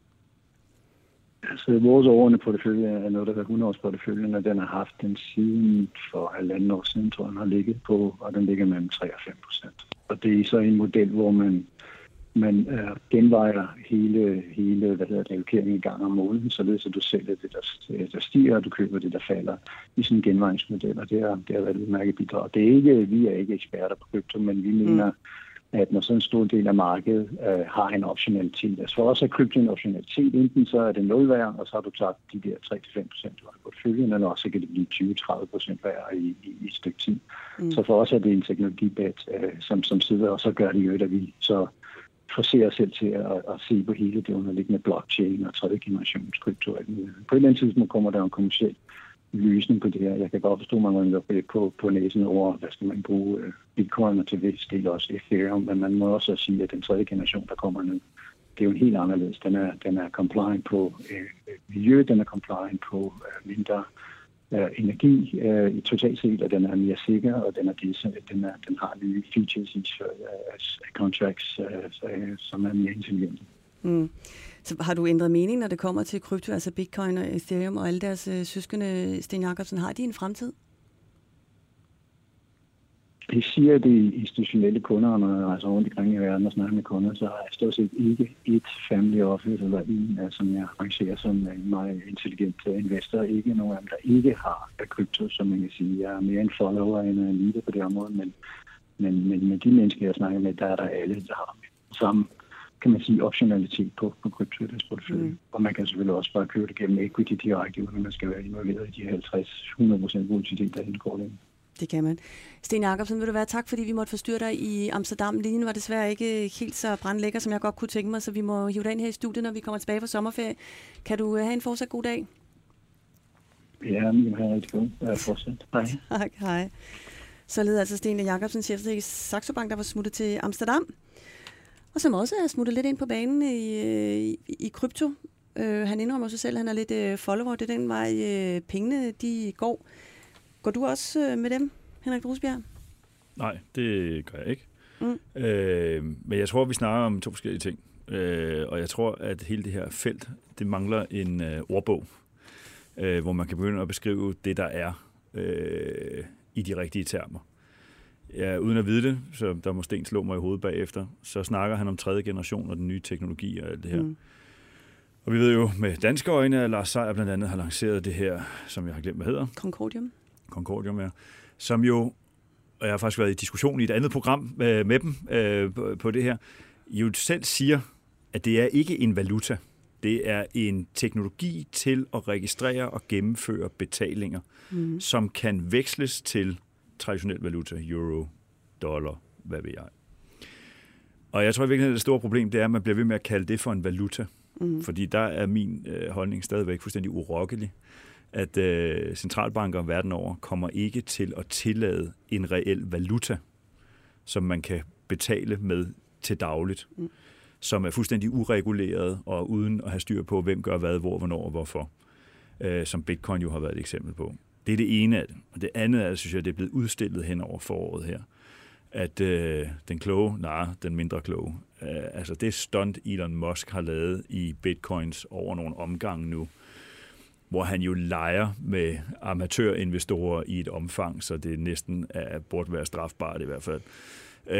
F: Altså, vores overordnede portefølje er noget, der er hundrede års porteføljen, og den har haft den siden for halvanden år siden, tror jeg, den har ligget på, og den ligger mellem tre og fem procent. Og det er så en model, hvor man Man øh, genvejer hele, hele hvad hedder det, allokeringen i gang om måneden, således at du sælger det, der, der stiger, og du køber det, der falder i sådan en genvejningsmodel, og det har, det har været et udmærket bidrag. Det er ikke, vi er ikke eksperter på krypto, men vi mener, mm. at når sådan en stor del af markedet øh, har en optionalitet. Altså for os er krypto en optionalitet, enten så er det nul værd, og så har du taget de der tre til fem procent, du har på følgen, eller også kan det blive tyve til tredive procent værd i, i, i et stykke tid. Mm. Så for os er det en teknologibet, øh, som, som sidder, og så gør det jo, at vi så forser os selv til at, at se på hele det underliggende blockchain og tredje generations krypto. På et eller andet tidspunkt kommer der en kommerciel løsning på det her. Jeg kan godt forstå, at man er på, på næsen over, hvad skal man bruge bitcoin og til vis del også Ethereum, men man må også sige, at den tredje generation, der kommer nu, det er jo en helt anderledes. Den er, den er compliant på øh, miljø, den er compliant på øh, mindre øh, energi øh, i totalt set, og den er mere sikker, og den, er det, den, er, den har nye features i øh, contracts, øh, som er mere intelligente.
C: Mm. Så har du ændret mening, når det kommer til krypto, altså bitcoin og Ethereum og alle deres øh, søskende, Sten Jacobsen, har de en fremtid?
F: Det siger de institutionelle kunder, når jeg rejser rundt omkring i verden og snakker med kunder, så er jeg stort set ikke et family office eller en, som jeg arrangerer som en meget intelligent investor. Ikke nogen af dem, der ikke har krypto, som man kan sige. Jeg er mere en follower end en leader på det område, men, men, men med de mennesker, jeg snakker med, der er der alle, der har samme, kan man sige, optionalitet på, på krypto i deres portefølje. Mm. Og man kan selvfølgelig også bare købe det gennem equity direkte, uden at man skal være involveret i de halvtreds til hundrede procent volatilitet, der indgår det.
C: Det kan man. Sten Jacobsen, vil du være tak, fordi vi måtte forstyrre dig i Amsterdam. Linjen var desværre ikke helt så brandlækker, som jeg godt kunne tænke mig, så vi må hive dig ind her i studiet, når vi kommer tilbage fra sommerferie. Kan du have en fortsat god dag?
F: Ja, jeg har rigtig god. Jeg fortsat. Hej.
C: Tak, hej. Så leder altså Sten Jacobsen, chef i Saxo Bank, der var smuttet til Amsterdam, og som også er smuttet lidt ind på banen i, i, i krypto. Uh, han indrømmer sig selv, han er lidt uh, follower. Det er den vej, uh, pengene de går. Går du også med dem, Henrik Drusbjerg?
D: Nej, det gør jeg ikke. Mm. Øh, men jeg tror, vi snakker om to forskellige ting. Øh, og jeg tror, at hele det her felt, det mangler en øh, ordbog, øh, hvor man kan begynde at beskrive det, der er øh, i de rigtige termer. Ja, uden at vide det, så der må Sten slå mig i hovedet bagefter, så snakker han om tredje generation og den nye teknologi og alt det her. Mm. Og vi ved jo med danske øjne, at Lars Seier blandt andet har lanceret det her, som jeg har glemt, hvad hedder.
C: Concordium.
D: Concordium, ja. Som jo, og jeg har faktisk været i diskussion i et andet program øh, med dem øh, på, på det her, jo selv siger, at det er ikke en valuta. Det er en teknologi til at registrere og gennemføre betalinger, mm. som kan veksles til traditionel valuta, euro, dollar, hvad ved jeg. Og jeg tror virkelig, at det store problem, det er, at man bliver ved med at kalde det for en valuta. Mm. Fordi der er min øh, holdning stadigvæk fuldstændig urokkelig, at øh, centralbanker verden over kommer ikke til at tillade en reel valuta, som man kan betale med til dagligt, mm. som er fuldstændig ureguleret og uden at have styr på, hvem gør hvad, hvor, hvornår og hvorfor, øh, som Bitcoin jo har været et eksempel på. Det er det ene af det. Og det andet er, synes jeg, det er blevet udstillet hen over foråret her, at øh, den kloge, nej, den mindre kloge, øh, altså det stunt Elon Musk har lavet i bitcoins over nogle omgange nu, hvor han jo leger med amatørinvestorer i et omfang, så det næsten er, burde være strafbart i hvert fald. Mm-hmm.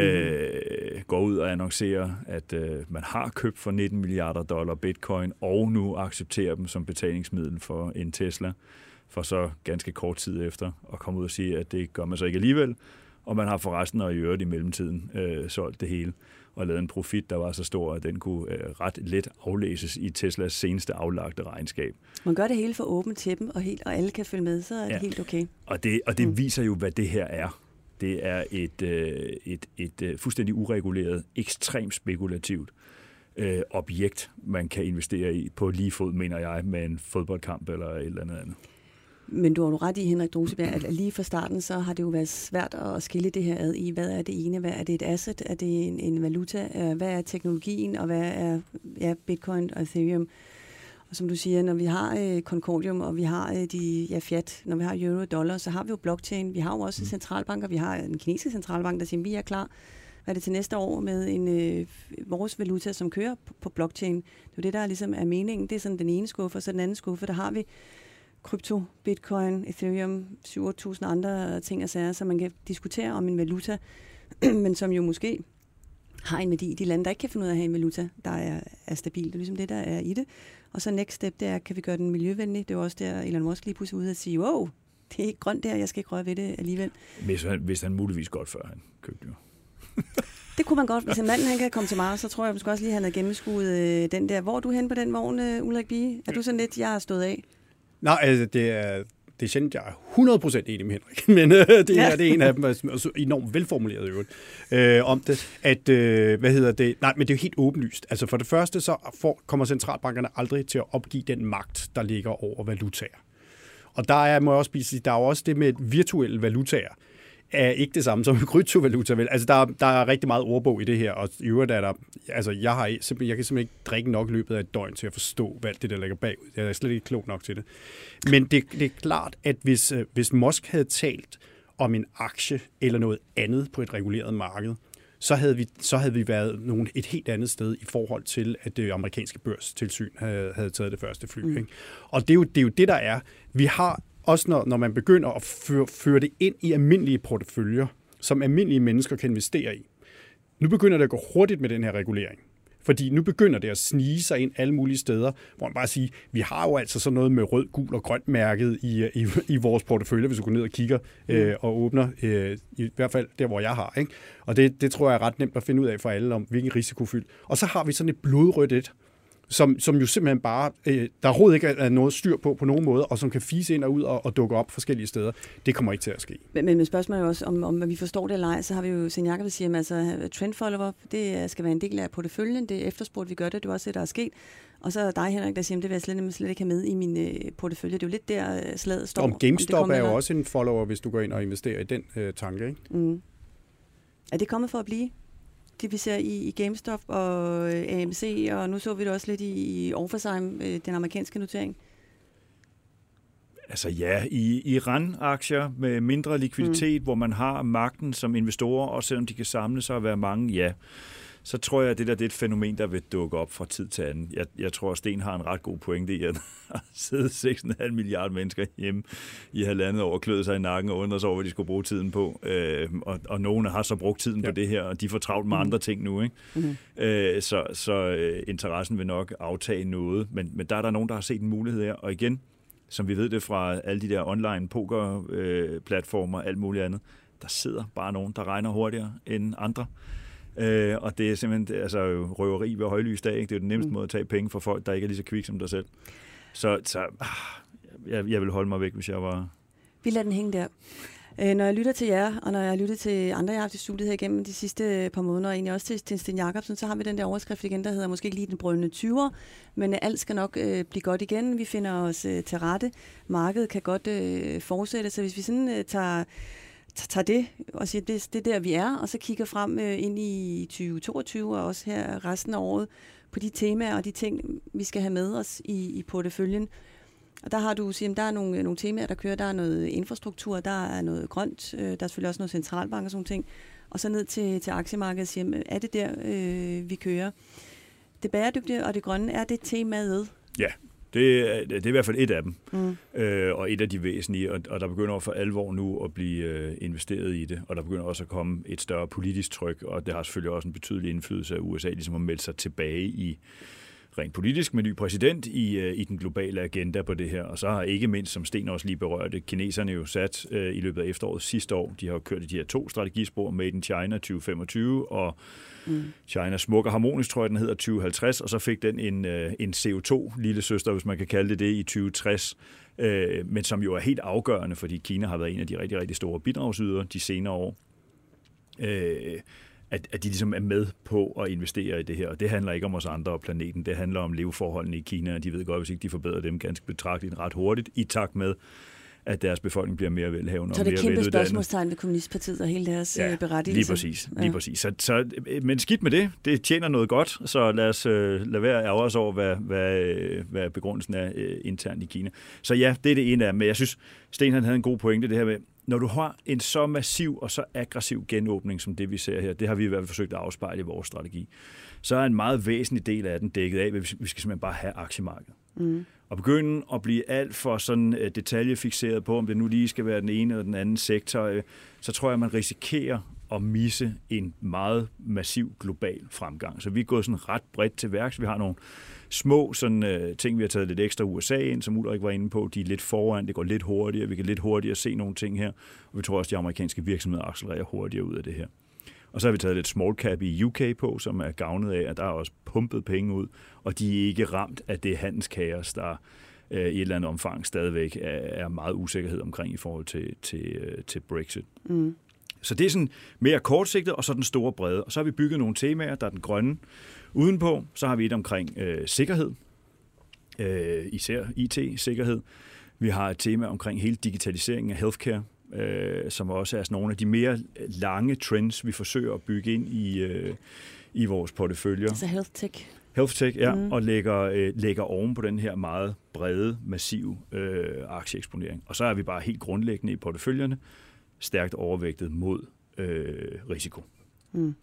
D: Øh, går ud og annoncerer, at øh, man har købt for nitten milliarder dollar bitcoin, og nu accepterer dem som betalingsmiddel for en Tesla, for så ganske kort tid efter at komme ud og sige, at det gør man så ikke alligevel, og man har forresten og i øvrigt i mellemtiden øh, solgt det hele og lavet en profit, der var så stor, at den kunne øh, ret let aflæses i Teslas seneste aflagte regnskab.
C: Man gør det hele for åbent til dem, og, helt, og alle kan følge med, så er det ja. helt okay.
D: Og det, og det mm. viser jo, hvad det her er. Det er et, øh, et, et, et fuldstændig ureguleret, ekstremt spekulativt øh, objekt, man kan investere i på lige fod, mener jeg, med en fodboldkamp eller et eller andet andet.
C: Men du har jo ret i, Henrik Droseberg, at lige fra starten, så har det jo været svært at skille det her ad i. Hvad er det ene? Hvad er det et asset? Er det en, en valuta? Hvad er teknologien? Og hvad er ja, Bitcoin og Ethereum? Og som du siger, når vi har øh, Concordium, og vi har øh, de ja, fiat, når vi har euro og dollar, så har vi jo blockchain. Vi har jo også mm. centralbanker. Vi har en kinesisk centralbank, der siger, at vi er klar. Hvad er det til næste år med en øh, vores valuta, som kører på, på blockchain? Det er jo det, der ligesom er meningen. Det er sådan den ene skuffe, og så den anden skuffe, der har vi krypto, bitcoin, ethereum, syv otte tusind andre ting og sager, så man kan diskutere om en valuta, men som jo måske har en værdi i de lande, der ikke kan finde ud af at have en valuta, der er, er stabil. Det er ligesom det, der er i det. Og så next step, det er, kan vi gøre den miljøvenlig? Det er også der, Elon Musk lige pludselig ude og sige, wow, det er ikke grønt der, jeg skal ikke røre ved det alligevel.
D: Hvis han, hvis han muligvis godt, før han købte jo.
C: Det kunne man godt. Hvis en mand han kan komme til Mars, så tror jeg måske også lige, at han havde gennemskuet øh, den der. Hvor er du hen på den vogn, øh, Ulrik Bie? Er du sådan lidt, jeg har stået af?
E: Nej, altså det er, det er sjældent, jeg er hundrede procent enig med Henrik, men øh, det, ja. er, det er en af dem, altså, enormt velformuleret i øvrigt, øh, om det, at, øh, hvad hedder det, nej, men det er jo helt åbenlyst. Altså for det første, så får, kommer centralbankerne aldrig til at opgive den magt, der ligger over valutaer. Og der er, må jeg også sige, der er jo også det med virtuelle valutaer, er ikke det samme som kryptovaluta. Vel? Altså, der, der er rigtig meget ordbog i det her, og i øvrigt er der, altså, jeg, har simpelthen, jeg kan simpelthen ikke drikke nok i løbet af et døgn til at forstå, hvad det der ligger bagud. Jeg er slet ikke klog nok til det. Men det, det er klart, at hvis, hvis Musk havde talt om en aktie eller noget andet på et reguleret marked, så havde vi, så havde vi været nogen, et helt andet sted i forhold til, at det amerikanske børstilsyn havde, havde taget det første fly. Mm. Ikke? Og det er, jo, det er jo det, der er. Vi har også når, når man begynder at føre, føre det ind i almindelige porteføljer, som almindelige mennesker kan investere i. Nu begynder det at gå hurtigt med den her regulering. Fordi nu begynder det at snige sig ind alle mulige steder, hvor man bare siger, vi har jo altså sådan noget med rød, gul og grønt mærket i, i, i vores portefølje, hvis du går ned og kigger øh, og åbner, øh, i hvert fald der, hvor jeg har. Ikke? Og det, det tror jeg er ret nemt at finde ud af for alle, om hvilken risikofyldt. Og så har vi sådan et blodrødt et, Som, som jo simpelthen bare, øh, der overhovedet ikke er noget styr på på nogen måde, og som kan fise ind og ud og, og dukke op forskellige steder. Det kommer ikke til at ske. Men,
C: men spørgsmålet er jo også, om, om vi forstår det eller ej, så har vi jo Sten Jakob, der siger, at altså, trendfollower, det skal være en del af porteføljen, det er efterspurgt, vi gør det, det er også det, der er sket. Og så er dig, Henrik, der siger, at det vil jeg slet, slet ikke have med i min øh, portefølje. Det er jo lidt der, slaget står.
E: Om GameStop om er jo også en follower, hvis du går ind og investerer i den øh, tanke, ikke?
C: Mm. Er det kommet for at blive? Det vi ser i, i GameStop og A M C, og nu så vi det også lidt i, i Orpheusheim, den amerikanske notering.
D: Altså ja, i, i R A N-aktier med mindre likviditet, mm. hvor man har magten som investorer, også selvom de kan samle sig og være mange, ja, så tror jeg, at det der det er et fænomen, der vil dukke op fra tid til anden. Jeg, jeg tror, at Sten har en ret god pointe i, at der sidder seks komma fem milliarder mennesker hjemme i halvandet år og kløede sig i nakken og undrer sig over, hvad de skulle bruge tiden på. Øh, og, og nogle har så brugt tiden ja. på det her, og de får travlt med mm. andre ting nu. Ikke? Mm. Øh, så så øh, interessen vil nok aftage noget, men, men der er der nogen, der har set en mulighed her. Og igen, som vi ved det fra alle de der online poker-platformer og alt muligt andet, der sidder bare nogen, der regner hurtigere end andre. Øh, og det er simpelthen altså, røveri ved højlys dag. Ikke? Det er jo den nemmeste mm. måde at tage penge fra folk, der ikke er lige så kvik som dig selv. Så, så jeg, jeg vil holde mig væk, hvis jeg var...
C: Vi lader den hænge der. Øh, når jeg lytter til jer, og når jeg lytter til andre, jeg har haft i studiet her igennem de sidste par måneder, og egentlig også til, til Sten Jakobsen, så har vi den der overskrift igen, der hedder måske ikke lige den brølende tyver, men alt skal nok øh, blive godt igen. Vi finder os øh, til rette. Markedet kan godt øh, fortsætte, så hvis vi sådan øh, tager... tager det og siger, det, det er der, vi er, og så kigger frem øh, ind i tyve toogtyve og også her resten af året på de temaer og de ting, vi skal have med os i, i porteføljen. Og der har du siger, der er nogle, nogle temaer, der kører. Der er noget infrastruktur, der er noget grønt, øh, der er selvfølgelig også noget centralbank og sådan ting. Og så ned til, til aktiemarkedet siger, er det der, øh, vi kører? Det bæredygtige og det grønne, er det temaet?
D: Ja, det er, det er i hvert fald et af dem, mm. øh, og et af de væsentlige, og, og der begynder for alvor nu at blive øh, investeret i det, og der begynder også at komme et større politisk tryk, og det har selvfølgelig også en betydelig indflydelse af U S A, ligesom at melde sig tilbage i rent politisk med ny præsident i, øh, i den globale agenda på det her, og så har ikke mindst, som Sten også lige berørte, kineserne jo sat øh, i løbet af efteråret sidste år, de har kørt de her to strategispor, Made in China tyve femogtyve, og Mm. China smuk og harmonisk, tror jeg, den hedder tyve halvtreds, og så fik den en, øh, en C O to lille søster, hvis man kan kalde det det, i tyve tres, øh, men som jo er helt afgørende, fordi Kina har været en af de rigtig, rigtig store bidragsydere de senere år, øh, at, at de ligesom er med på at investere i det her. Og det handler ikke om os andre og planeten, det handler om leveforholdene i Kina, og de ved godt, hvis ikke de forbedrer dem ganske betragteligt ret hurtigt, i takt med, at deres befolkning bliver mere velhavende og mere veluddannet.
C: Så det er kæmpe spørgsmålstegn ved Kommunistpartiet og hele deres
D: ja,
C: berettigelse.
D: Lige præcis. Lige ja. præcis. Så, så, men skidt med det. Det tjener noget godt, så lad os øh, lade være ærge os over, hvad, hvad, hvad begrundelsen er øh, internt i Kina. Så ja, det er det ene af dem. Men jeg synes, Sten han havde en god pointe, det her med, når du har en så massiv og så aggressiv genåbning, som det vi ser her, det har vi i hvert fald forsøgt at afspejle i vores strategi, så er en meget væsentlig del af den dækket af, at vi skal simpelthen bare have aktiemarkedet. Mm. Og begynde at blive alt for sådan detaljefixeret på, om det nu lige skal være den ene eller den anden sektor, så tror jeg, at man risikerer at misse en meget massiv global fremgang. Så vi er gået sådan ret bredt til værks. Vi har nogle små sådan, ting, vi har taget lidt ekstra U S A ind, som Ulrik var inde på. De er lidt foran, det går lidt hurtigere, vi kan lidt hurtigere se nogle ting her. Og vi tror også, at de amerikanske virksomheder accelererer hurtigere ud af det her. Og så har vi taget lidt small cap i U K på, som er gavnet af, at der er også pumpet penge ud, og de er ikke ramt af det handelskaos, der øh, i et eller andet omfang stadigvæk er, er meget usikkerhed omkring i forhold til, til, til Brexit. Mm. Så det er sådan mere kortsigtet, og så den store brede. Og så har vi bygget nogle temaer, der er den grønne. Udenpå, så har vi et omkring øh, sikkerhed, øh, især I T-sikkerhed. Vi har et tema omkring hele digitaliseringen af healthcare, Øh, som også er sådan nogle af de mere lange trends, vi forsøger at bygge ind i, øh, i vores porteføljer.
C: Altså health tech.
D: Health tech, ja, mm. og lægger, øh, lægger oven på den her meget brede, massive øh, aktieeksponering. Og så er vi bare helt grundlæggende i porteføljerne stærkt overvægtet mod øh, risiko. Mm.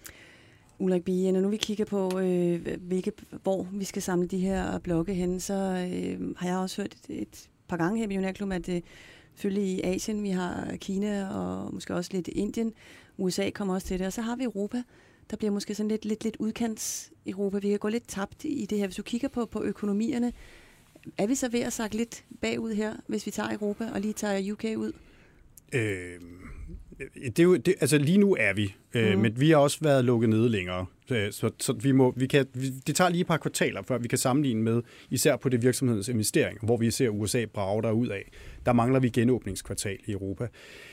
C: Ulrik Bie, når nu vi kigger på, øh, hvilke, hvor vi skal samle de her blokke hen, så øh, har jeg også hørt et, et par gange her i Millionærklubben, at det selvfølgelig i Asien, vi har Kina og måske også lidt Indien. U S A kommer også til det. Og så har vi Europa, der bliver måske sådan lidt, lidt, lidt udkants Europa. Vi kan gå lidt tabt i det her. Hvis du kigger på, på økonomierne, er vi så ved at sakke lidt bagud her, hvis vi tager Europa og lige tager U K ud?
E: Øh, det er jo, det, altså lige nu er vi, øh, mm. men vi har også været lukket nede længere. Så, så vi må, vi kan, vi, det tager lige et par kvartaler, før vi kan sammenligne med, især på det virksomhedens investeringer, hvor vi ser U S A brage derud af. Der mangler vi genåbningskvartal i Europa.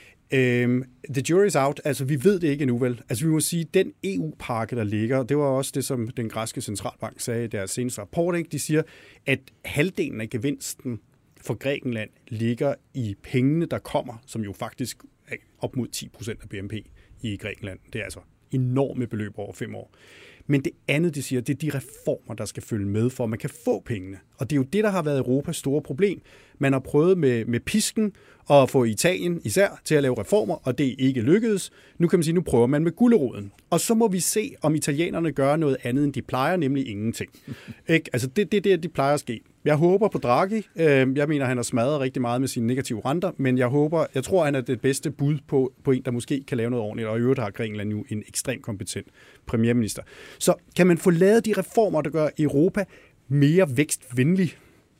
E: Um, the jury's out. Altså, vi ved det ikke endnu, vel? Altså, vi må sige, den E U-pakke, der ligger, det var også det, som den græske centralbank sagde i deres seneste rapport, ikke? De siger, at halvdelen af gevinsten for Grækenland ligger i pengene, der kommer, som jo faktisk er op mod ti procent af B N P i Grækenland. Det er altså enorme beløb over fem år. Men det andet, de siger, det er de reformer, der skal følge med, for at man kan få pengene. Og det er jo det, der har været Europas store problem. Man har prøvet med, med pisken at få Italien især til at lave reformer, og det er ikke lykkedes. Nu kan man sige, nu prøver man med guleroden. Og så må vi se, om italienerne gør noget andet, end de plejer, nemlig ingenting. Ikke? Altså det er det, det, de plejer at ske. Jeg håber på Draghi. Jeg mener, han har smadret rigtig meget med sine negative renter, men jeg håber, jeg tror, han er det bedste bud på, på en, der måske kan lave noget ordentligt, og i øvrigt har Grækenland nu en ekstremt kompetent premierminister. Så kan man få lavet de reformer, der gør Europa mere vækstvenlig?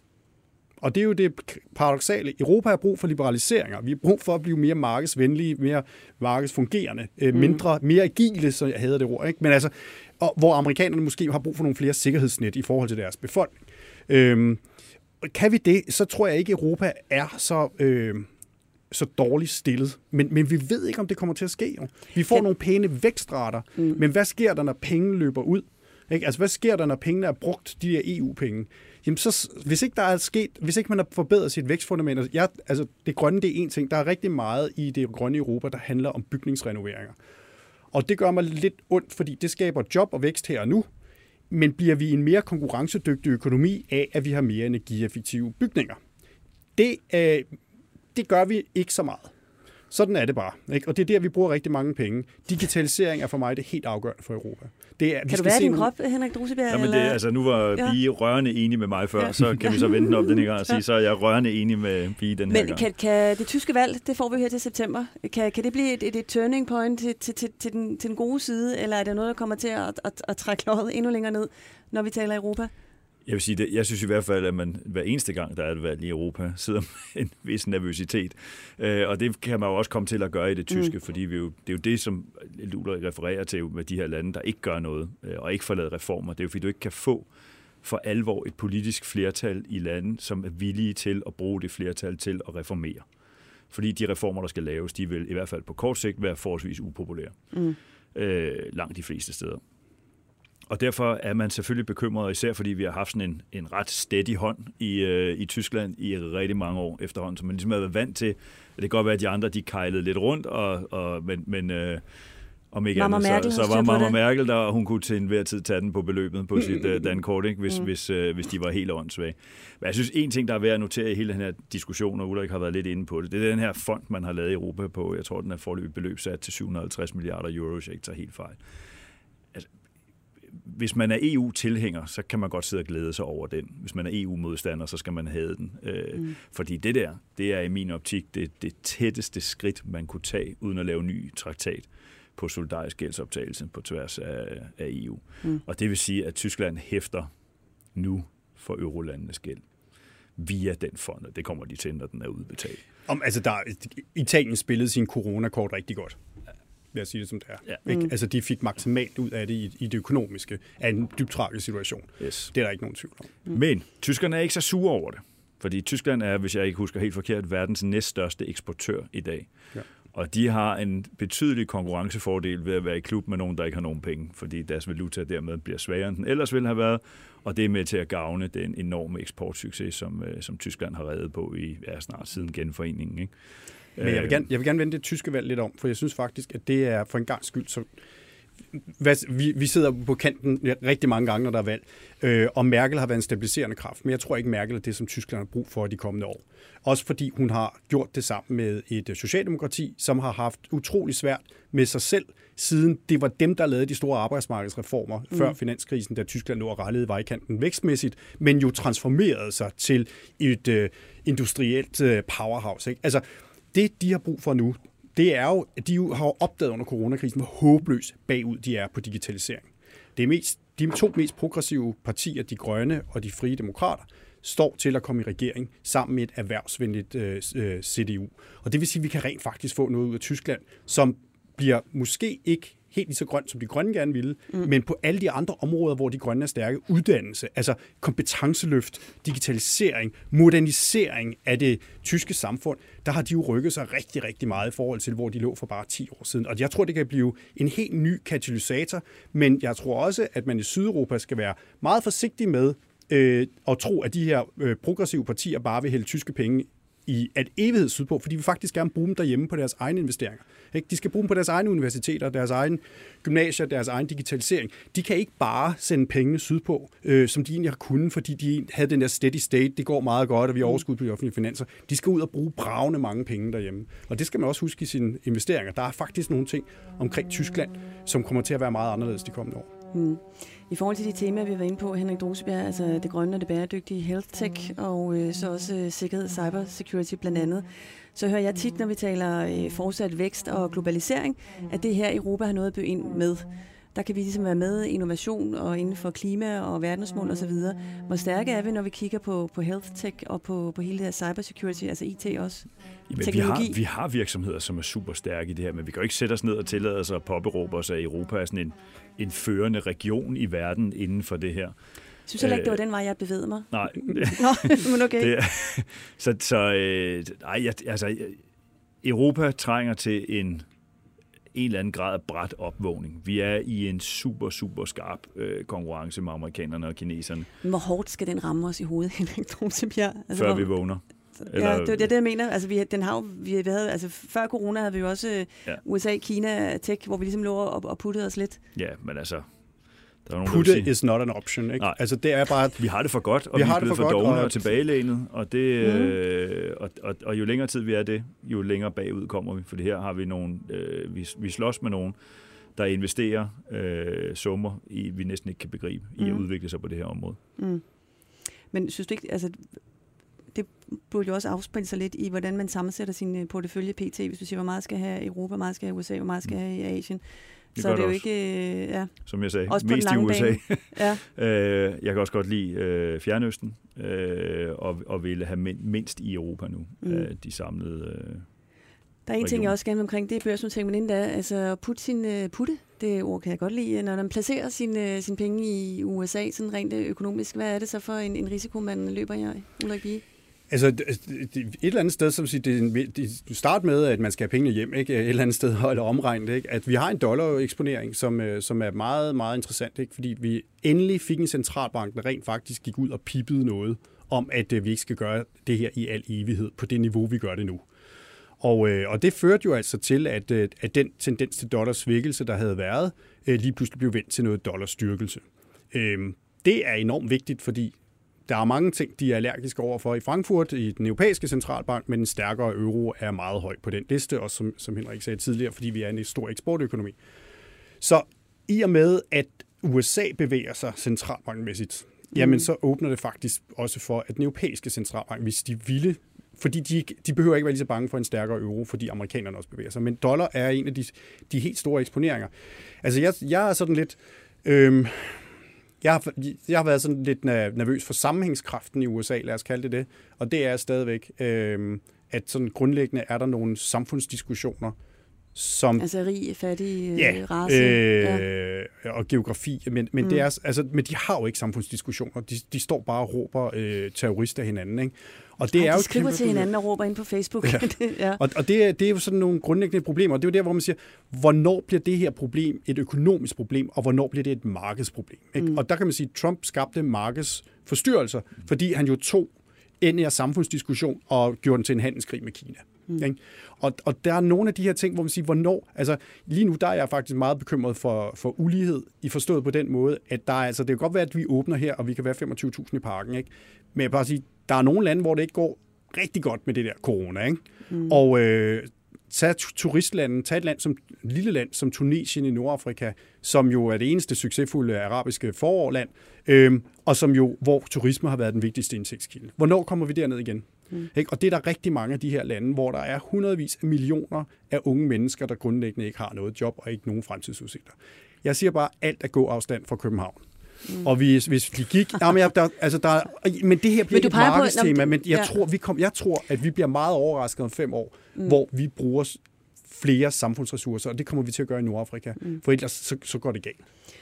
E: Og det er jo det paradoksale. Europa har brug for liberaliseringer. Vi har brug for at blive mere markedsvenlige, mere markedsfungerende, mm. mindre, mere agile, så jeg hader det ord, ikke? Men altså, og hvor amerikanerne måske har brug for nogle flere sikkerhedsnet i forhold til deres befolkning. Øhm, kan vi det, så tror jeg ikke, at Europa er så, øh, så dårligt stillet. Men, men vi ved ikke, om det kommer til at ske. Jo. Vi får kan... nogle pæne vækstrater, mm. men hvad sker der, når penge løber ud? Ikke? Altså, hvad sker der, når pengene er brugt, de her E U-penge? Jamen, så, hvis ikke der er sket, hvis ikke man har forbedret sit vækstfundament, altså, jeg, altså det grønne, det er en ting. Der er rigtig meget i det grønne Europa, der handler om bygningsrenoveringer. Og det gør mig lidt ondt, fordi det skaber job og vækst her og nu, men bliver vi en mere konkurrencedygtig økonomi af, at vi har mere energieffektive bygninger? Det, øh, det gør vi ikke så meget. Sådan er det bare. Ikke? Og det er der, vi bruger rigtig mange penge. Digitalisering er for mig det helt afgørende for Europa. Det er,
C: kan du være i din krop, Henrik Drusebjerg?
D: Jamen det, altså, nu var ja. Bie rørende enig med mig før, ja. Så kan vi så vente op den her gang og sige, så er jeg rørende enig med Bie den her
C: Men
D: gang.
C: Kan, kan det tyske valg, det får vi her til september, kan, kan det blive et, et, et turning point til, til, til, til, den, til den gode side, eller er det noget, der kommer til at, at, at trække låret endnu længere ned, når vi taler Europa?
D: Jeg vil sige det. Jeg synes i hvert fald, at man hver eneste gang, der er et valg i Europa, sidder med en vis nervøsitet. Øh, og det kan man jo også komme til at gøre i det tyske, mm. fordi vi jo, det er jo det, som Ulrik refererer til med de her lande, der ikke gør noget øh, og ikke får lavet reformer. Det er jo fordi, du ikke kan få for alvor et politisk flertal i lande, som er villige til at bruge det flertal til at reformere. Fordi de reformer, der skal laves, de vil i hvert fald på kort sigt være forholdsvis upopulære. Mm. Øh, langt de fleste steder. Og derfor er man selvfølgelig bekymret, især fordi vi har haft sådan en, en ret steady hånd i, øh, i Tyskland i rigtig mange år efterhånden, så man ligesom har været vant til, at det kan godt være, at de andre de kejlede lidt rundt, og, og, men, men øh, om ikke andet, så, så var Mama Merkel der, og hun kunne til enhver tid tage den på beløbet på sit øh, dankort, ikke? Hvis, mm. hvis, øh, hvis de var helt åndssvage. Men jeg synes, en ting, der er værd at notere i hele den her diskussion, og Ulrik har været lidt inde på det, det er den her fond, man har lavet i Europa på, jeg tror, den er foreløbig beløb sat til syv hundrede og halvtreds milliarder euro, hvis jeg ikke tager helt fejl. Altså, hvis man er E U-tilhænger, så kan man godt sidde og glæde sig over den. Hvis man er E U-modstander, så skal man have den. Øh, mm. Fordi det der, det er i min optik det, det tætteste skridt, man kunne tage, uden at lave en ny traktat på solidarisk gældsoptagelse på tværs af, af E U. Mm. Og det vil sige, at Tyskland hæfter nu for eurolandenes gæld via den fond. Det kommer de til, når den er udbetalt.
E: Om, altså, der, Italien spillede sin coronakort rigtig godt. Vil jeg sige det som det er. Ja. Ikke? Mm. Altså, de fik maksimalt ud af det i, i det økonomiske af en dybt tragisk situation. Yes. Det er der ikke nogen tvivl om.
D: Mm. Men tyskerne er ikke så sure over det. Fordi Tyskland er, hvis jeg ikke husker helt forkert, verdens næststørste eksportør i dag. Ja. Og de har en betydelig konkurrencefordel ved at være i klub med nogen, der ikke har nogen penge. Fordi deres valuta dermed bliver svagere, end den ellers ville have været. Og det er med til at gavne den enorme eksportsucces, som, som Tyskland har reddet på i ja, snart siden genforeningen, ikke?
E: Men jeg vil, gerne, jeg vil gerne vende det tyske valg lidt om, for jeg synes faktisk, at det er for en gang skyld. Så, hvad, vi, vi sidder på kanten rigtig mange gange, når der er valg, øh, og Merkel har været en stabiliserende kraft, men jeg tror ikke, Merkel er det, som Tyskland har brug for de kommende år. Også fordi hun har gjort det sammen med et socialdemokrati, som har haft utrolig svært med sig selv, siden det var dem, der lavede de store arbejdsmarkedsreformer mm. før finanskrisen, da Tyskland lå og rallede i vejkanten vækstmæssigt, men jo transformerede sig til et øh, industrielt øh, powerhouse. Ikke? Altså, det, de har brug for nu, det er jo, at de jo har opdaget under coronakrisen, hvor håbløs bagud de er på digitalisering. Det er mest, de to mest progressive partier, de grønne og de frie demokrater, står til at komme i regering sammen med et erhvervsvenligt øh, C D U. Og det vil sige, at vi kan rent faktisk få noget ud af Tyskland, som bliver måske ikke helt lige så grønt, som de grønne gerne ville, mm. men på alle de andre områder, hvor de grønne er stærke, uddannelse, altså kompetenceløft, digitalisering, modernisering af det tyske samfund, der har de jo rykket sig rigtig, rigtig meget i forhold til, hvor de lå for bare ti år siden. Og jeg tror, det kan blive en helt ny katalysator, men jeg tror også, at man i Sydeuropa skal være meget forsigtig med øh, at tro, at de her øh, progressive partier bare vil hælde tyske penge i et evighed sydpå, fordi vi faktisk gerne bruge dem derhjemme på deres egne investeringer. De skal bruge dem på deres egne universiteter, deres egne gymnasier, deres egen digitalisering. De kan ikke bare sende pengene sydpå, øh, som de egentlig har kunnet, fordi de havde den der steady state, det går meget godt, og vi har overskud på de offentlige finanser. De skal ud og bruge bravende mange penge derhjemme. Og det skal man også huske i sine investeringer. Der er faktisk nogle ting omkring Tyskland, som kommer til at være meget anderledes de kommende år.
C: Hmm. I forhold til de temaer, vi var inde på, Henrik Drusebjerg, altså det grønne og det bæredygtige health tech, og øh, så også øh, sikkerhed, cyber security blandt andet, så hører jeg tit, når vi taler øh, fortsat vækst og globalisering, at det her Europa har noget at byde ind med. Der kan vi ligesom være med i innovation og inden for klima og verdensmål osv. Hvor stærke er vi, når vi kigger på, på health tech og på, på hele det her cyber security, altså I T også?
D: Jamen, vi, har, vi har virksomheder, som er super stærke i det her, men vi kan jo ikke sætte os ned og tillade os at påberåbe os, at Europa er sådan en, en førende region i verden inden for det her.
C: Jeg synes heller ikke, det var den vej, jeg bevægede mig.
D: Nej.
C: Nå, men okay.
D: Det, så så øh, ej, jeg, altså, Europa trænger til en en eller anden grad af brat opvågning. Vi er i en super, super skarp øh, konkurrence med amerikanerne og kineserne.
C: Hvor hårdt skal den ramme os i hovedet, Henrik Drumsebjerg? Altså,
D: før
C: hvor...
D: vi vågner.
C: Eller... Ja, det er det, jeg mener. Altså, vi, den har, vi, vi havde, altså, før corona havde vi jo også ja. U S A, Kina, tech, hvor vi ligesom lå og, og puttede os lidt.
D: Ja, men altså... Der
E: Putte sige, is not an option, ikke?
D: Nej,
E: altså, det er bare...
D: Vi har det for godt, og vi, vi er blevet for, for dogne og, og tilbagelænet, og, det, mm. øh, og, og, og jo længere tid vi er det, jo længere bagud kommer vi. For her har vi nogle... Øh, vi, vi slås med nogen, der investerer øh, summer, i, vi næsten ikke kan begribe, i mm. at udvikle sig på det her område.
C: Mm. Men synes du ikke... Altså, det burde jo også afspille sig lidt i, hvordan man sammensætter sin portefølje P T, hvis du siger, hvor meget skal have i Europa, hvor meget skal have i U S A, hvor meget skal have i Asien. Det så er det jo ikke... Ja.
D: Som jeg sagde,
C: også
D: mest i U S A.
C: Ja.
D: øh, jeg kan også godt lide øh, Fjernøsten, øh, og, og ville have mindst i Europa nu, mm. øh, de samlede øh,
C: Der er en
D: region.
C: ting, jeg også gerne vil omkring, det er børsnotering, men inden da, altså putte sin putte, det ord kan jeg godt lide, når man placerer sine sin penge i U S A, sådan rent økonomisk, hvad er det så for en, en risiko, man løber i, Ulrik Bie?
E: Altså, et eller andet sted, som siger, det, det start med, at man skal have pengene hjem, ikke? Et eller andet sted, eller omregnet, ikke? At vi har en dollareksponering, som, som er meget, meget interessant, ikke? Fordi vi endelig fik en centralbank, der rent faktisk gik ud og pippede noget om, at vi ikke skal gøre det her i al evighed, på det niveau, vi gør det nu. Og, og det førte jo altså til, at, at den tendens til dollarsvækkelse, der havde været, lige pludselig blev vendt til noget dollarstyrkelse. Det er enormt vigtigt, fordi der er mange ting, de er allergiske overfor i Frankfurt, i den europæiske centralbank, men en stærkere euro er meget høj på den liste, og som, som Henrik sagde tidligere, fordi vi er en stor eksportøkonomi. Så i og med, at U S A bevæger sig centralbankmæssigt, mm. jamen så åbner det faktisk også for, at den europæiske centralbank, hvis de ville, fordi de, de behøver ikke være lige så bange for en stærkere euro, fordi amerikanerne også bevæger sig, men dollar er en af de, de helt store eksponeringer. Altså jeg, jeg er sådan lidt... Øhm, Jeg har, jeg har været sådan lidt nervøs for sammenhængskraften i U S A, lad os kalde det det, og det er stadigvæk, øh, at sådan grundlæggende er der nogle samfundsdiskussioner, som...
C: Altså rig, fattig,
E: ja,
C: race.
E: Øh, ja. Og geografi, men, men, mm. det er, altså, men de har jo ikke samfundsdiskussioner, de, de står bare og råber øh, terrorister hinanden, ikke? Og det
C: Ej,
E: er
C: de
E: jo
C: skriver til hinanden og råber ind på Facebook.
E: Ja.
C: ja.
E: Og, og det, er, det er jo sådan nogle grundlæggende problemer, og det er jo der, hvor man siger, hvornår bliver det her problem et økonomisk problem, og hvornår bliver det et markedsproblem? Ikke? Mm. Og der kan man sige, at Trump skabte markedsforstyrrelser, fordi han jo tog ind i en samfundsdiskussion og gjorde den til en handelskrig med Kina. Mm. Ikke? Og, og der er nogle af de her ting, hvor man siger, hvornår, altså lige nu der er jeg faktisk meget bekymret for, for ulighed, i forstået på den måde, at der er, altså, det kan godt være, at vi åbner her, og vi kan være femogtyve tusind i parken, ikke? Men jeg bare sige, der er nogle lande, hvor det ikke går rigtig godt med det der corona, ikke? Mm. Og øh, tag turistlandet, tag et land som, et lille land som Tunesien i Nordafrika, som jo er det eneste succesfulde arabiske forårland, øh, og som jo, hvor turisme har været den vigtigste indtægtskilde. Hvornår kommer vi derned igen? Mm. Ikke? Og det er der rigtig mange af de her lande, hvor der er hundredvis af millioner af unge mennesker, der grundlæggende ikke har noget job og ikke nogen fremtidsudsigter. Jeg siger bare, alt er god afstand fra København. Mm. Og hvis, hvis vi gik... Ja, men, der, altså, der, men det her bliver et markedstema, men jeg, ja. tror, vi kom, jeg tror, at vi bliver meget overrasket om fem år, mm. hvor vi bruger flere samfundsressourcer, og det kommer vi til at gøre i Nordafrika, mm. for ellers så, så går det galt.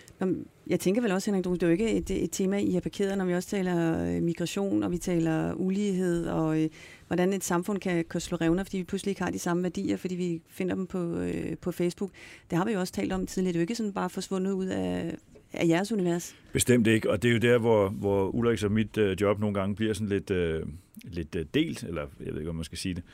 C: Jeg tænker vel også, Henrik, det er jo ikke et, et tema, I har parkeret, når vi også taler migration, og vi taler ulighed, og øh, hvordan et samfund kan, kan slå revner, fordi vi pludselig ikke har de samme værdier, fordi vi finder dem på, øh, på Facebook. Det har vi jo også talt om tidligere. Det er jo ikke sådan bare forsvundet ud af, af jeres univers.
D: Bestemt ikke, og det er jo der, hvor, hvor Ulriks og mit øh, job nogle gange bliver sådan lidt, øh, lidt øh, delt, eller jeg ved ikke, om man skal sige det.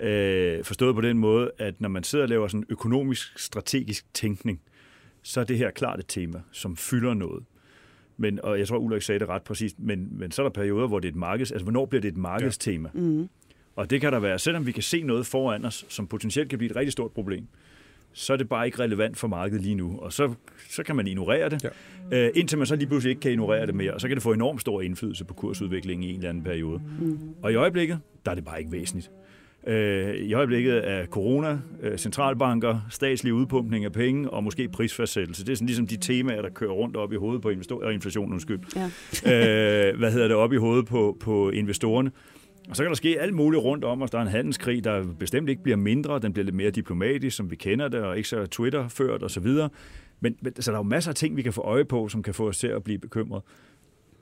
D: Øh, forstået på den måde, at når man sidder og laver sådan økonomisk, strategisk tænkning, så er det her klart et tema, som fylder noget. Men, og jeg tror, Ulrik sagde det ret præcist, men, men så er der perioder, hvor det er et markeds... Altså, hvornår bliver det et markedstema? Ja. Mm. Og det kan der være, selvom vi kan se noget foran os, som potentielt kan blive et rigtig stort problem, så er det bare ikke relevant for markedet lige nu. Og så, så kan man ignorere det, ja. øh, indtil man så lige pludselig ikke kan ignorere det mere. Og så kan det få enormt stor indflydelse på kursudviklingen i en eller anden periode. Mm. Og i øjeblikket, der er det bare ikke væsentligt. I øjeblikket er corona, centralbanker, statslig udpumpning af penge og måske prisfastsættelse. Det er sådan ligesom de temaer, der kører rundt op i hovedet på investorerne, og inflation, undskyld. Ja. øh, hvad hedder det, op i hovedet på, på investorerne. Og så kan der ske alt muligt rundt om os. Der er en handelskrig, der bestemt ikke bliver mindre, den bliver lidt mere diplomatisk, som vi kender det, og ikke så Twitter-ført osv. Men, men så der er jo masser af ting, vi kan få øje på, som kan få os til at blive bekymret.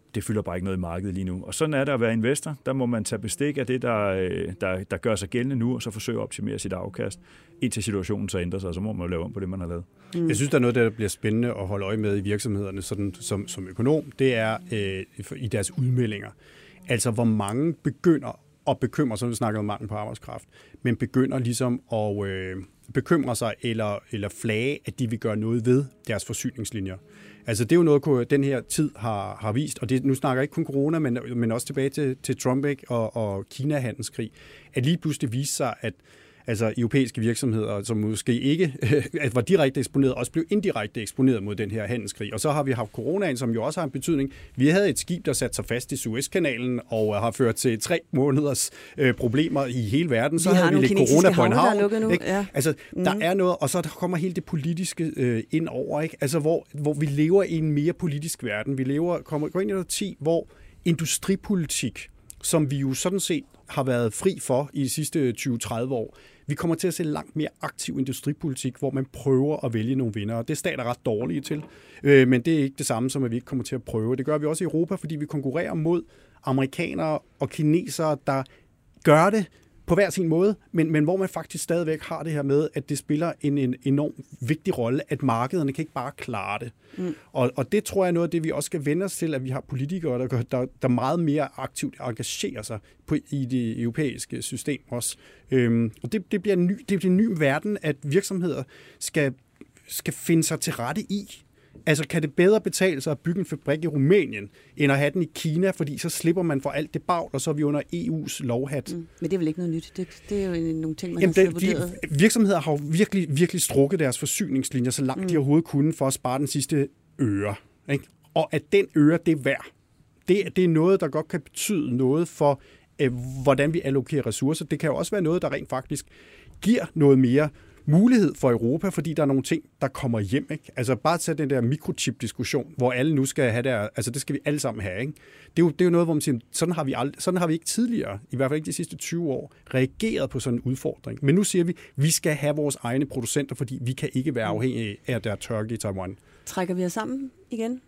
D: det fylder bare ikke noget i markedet lige nu. Og sådan er det at være investor. Der må man tage bestik af det, der, der, der gør sig gældende nu, og så forsøge at optimere sit afkast, indtil situationen så ændrer sig, og så må man jo lave om på det, man har lavet.
E: Mm. Jeg synes, der er noget, der bliver spændende at holde øje med i virksomhederne sådan, som, som økonom. Det er øh, i deres udmeldinger. Altså, hvor mange begynder at bekymre sig, vi snakker om mangel på arbejdskraft, men begynder ligesom at øh, bekymre sig eller, eller flage, at de vil gøre noget ved deres forsyningslinjer. Altså det er jo noget, den her tid har, har vist, og det, nu snakker jeg ikke kun corona, men, men også tilbage til, til Trump og, og Kina-handelskrig, at lige pludselig viste sig, at altså europæiske virksomheder, som måske ikke at var direkte eksponeret, også blev indirekte eksponeret mod den her handelskrig. Og så har vi haft coronaen, som jo også har en betydning. Vi havde et skib, der satte sig fast i Suezkanalen og har ført til tre måneders øh, problemer i hele verden. Så vi havde vi lidt corona på en havn. Ja. Altså, mm. der er noget, og så kommer hele det politiske øh, ind over, ikke? Altså, hvor, hvor vi lever i en mere politisk verden. Vi lever, kommer, går ind i noget tid, hvor industripolitik, som vi jo sådan set har været fri for i de sidste tyve til tredive år. Vi kommer til at se langt mere aktiv industripolitik, hvor man prøver at vælge nogle vindere. Det er stater ret dårlige til, øh, men det er ikke det samme, som at vi ikke kommer til at prøve. Det gør vi også i Europa, fordi vi konkurrerer mod amerikanere og kinesere, der gør det på hver sin måde, men, men hvor man faktisk stadigvæk har det her med, at det spiller en, en enorm vigtig rolle, at markederne kan ikke bare klare det. Mm. Og, og det tror jeg er noget af det, vi også skal vende os til, at vi har politikere, der, der, der meget mere aktivt engagerer sig på, i det europæiske system også. Øhm, og det, det bliver en ny, det bliver en ny verden, at virksomheder skal, skal finde sig til rette i. Altså, kan det bedre betale sig at bygge en fabrik i Rumænien, end at have den i Kina, fordi så slipper man for alt det bagl, og så er vi under E U's lovhat. Mm,
C: men det er vel ikke noget nyt? Det, det er jo nogle ting, man
E: Jamen,
C: har
E: det,
C: vurderet.
E: De, virksomheder har jo virkelig, virkelig strukket deres forsyningslinjer, så langt mm. de overhovedet kunne, for at spare den sidste øre. Ikke? Og at den øre, det er værd. Det, det er noget, der godt kan betyde noget for, øh, hvordan vi allokerer ressourcer. Det kan jo også være noget, der rent faktisk giver noget mere mulighed for Europa, fordi der er nogle ting, der kommer hjem. Ikke? Altså bare tage den der mikrochip-diskussion, hvor alle nu skal have der, altså det skal vi alle sammen have. Ikke? Det, er jo, det er jo noget, hvor man siger, sådan har, vi ald- sådan har vi ikke tidligere, i hvert fald ikke de sidste tyve år, reageret på sådan en udfordring. Men nu siger vi, vi skal have vores egne producenter, fordi vi kan ikke være afhængige af der tørke i Taiwan.
C: Trækker vi os sammen igen?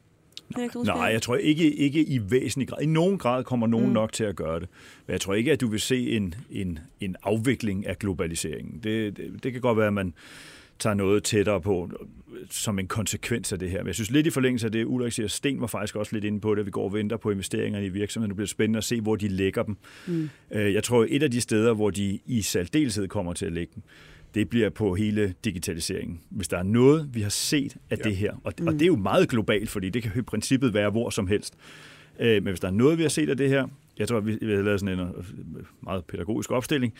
D: Nej, jeg tror ikke, ikke i væsentlig grad. I nogen grad kommer nogen mm. nok til at gøre det. Men jeg tror ikke, at du vil se en, en, en afvikling af globaliseringen. Det, det, det kan godt være, at man tager noget tættere på som en konsekvens af det her. Men jeg synes lidt i forlængelse af det, Ulrik siger, Sten var faktisk også lidt inde på det, vi går og venter på investeringerne i virksomheden. Det bliver spændende at se, hvor de lægger dem. Mm. Jeg tror, et af de steder, hvor de i særdeleshed kommer til at lægge dem, det bliver på hele digitaliseringen. Hvis der er noget, vi har set af ja. det her, og, mm. og det er jo meget globalt, fordi det kan i princippet være hvor som helst. Men hvis der er noget, vi har set af det her, jeg tror, vi har lavet sådan en meget pædagogisk opstilling,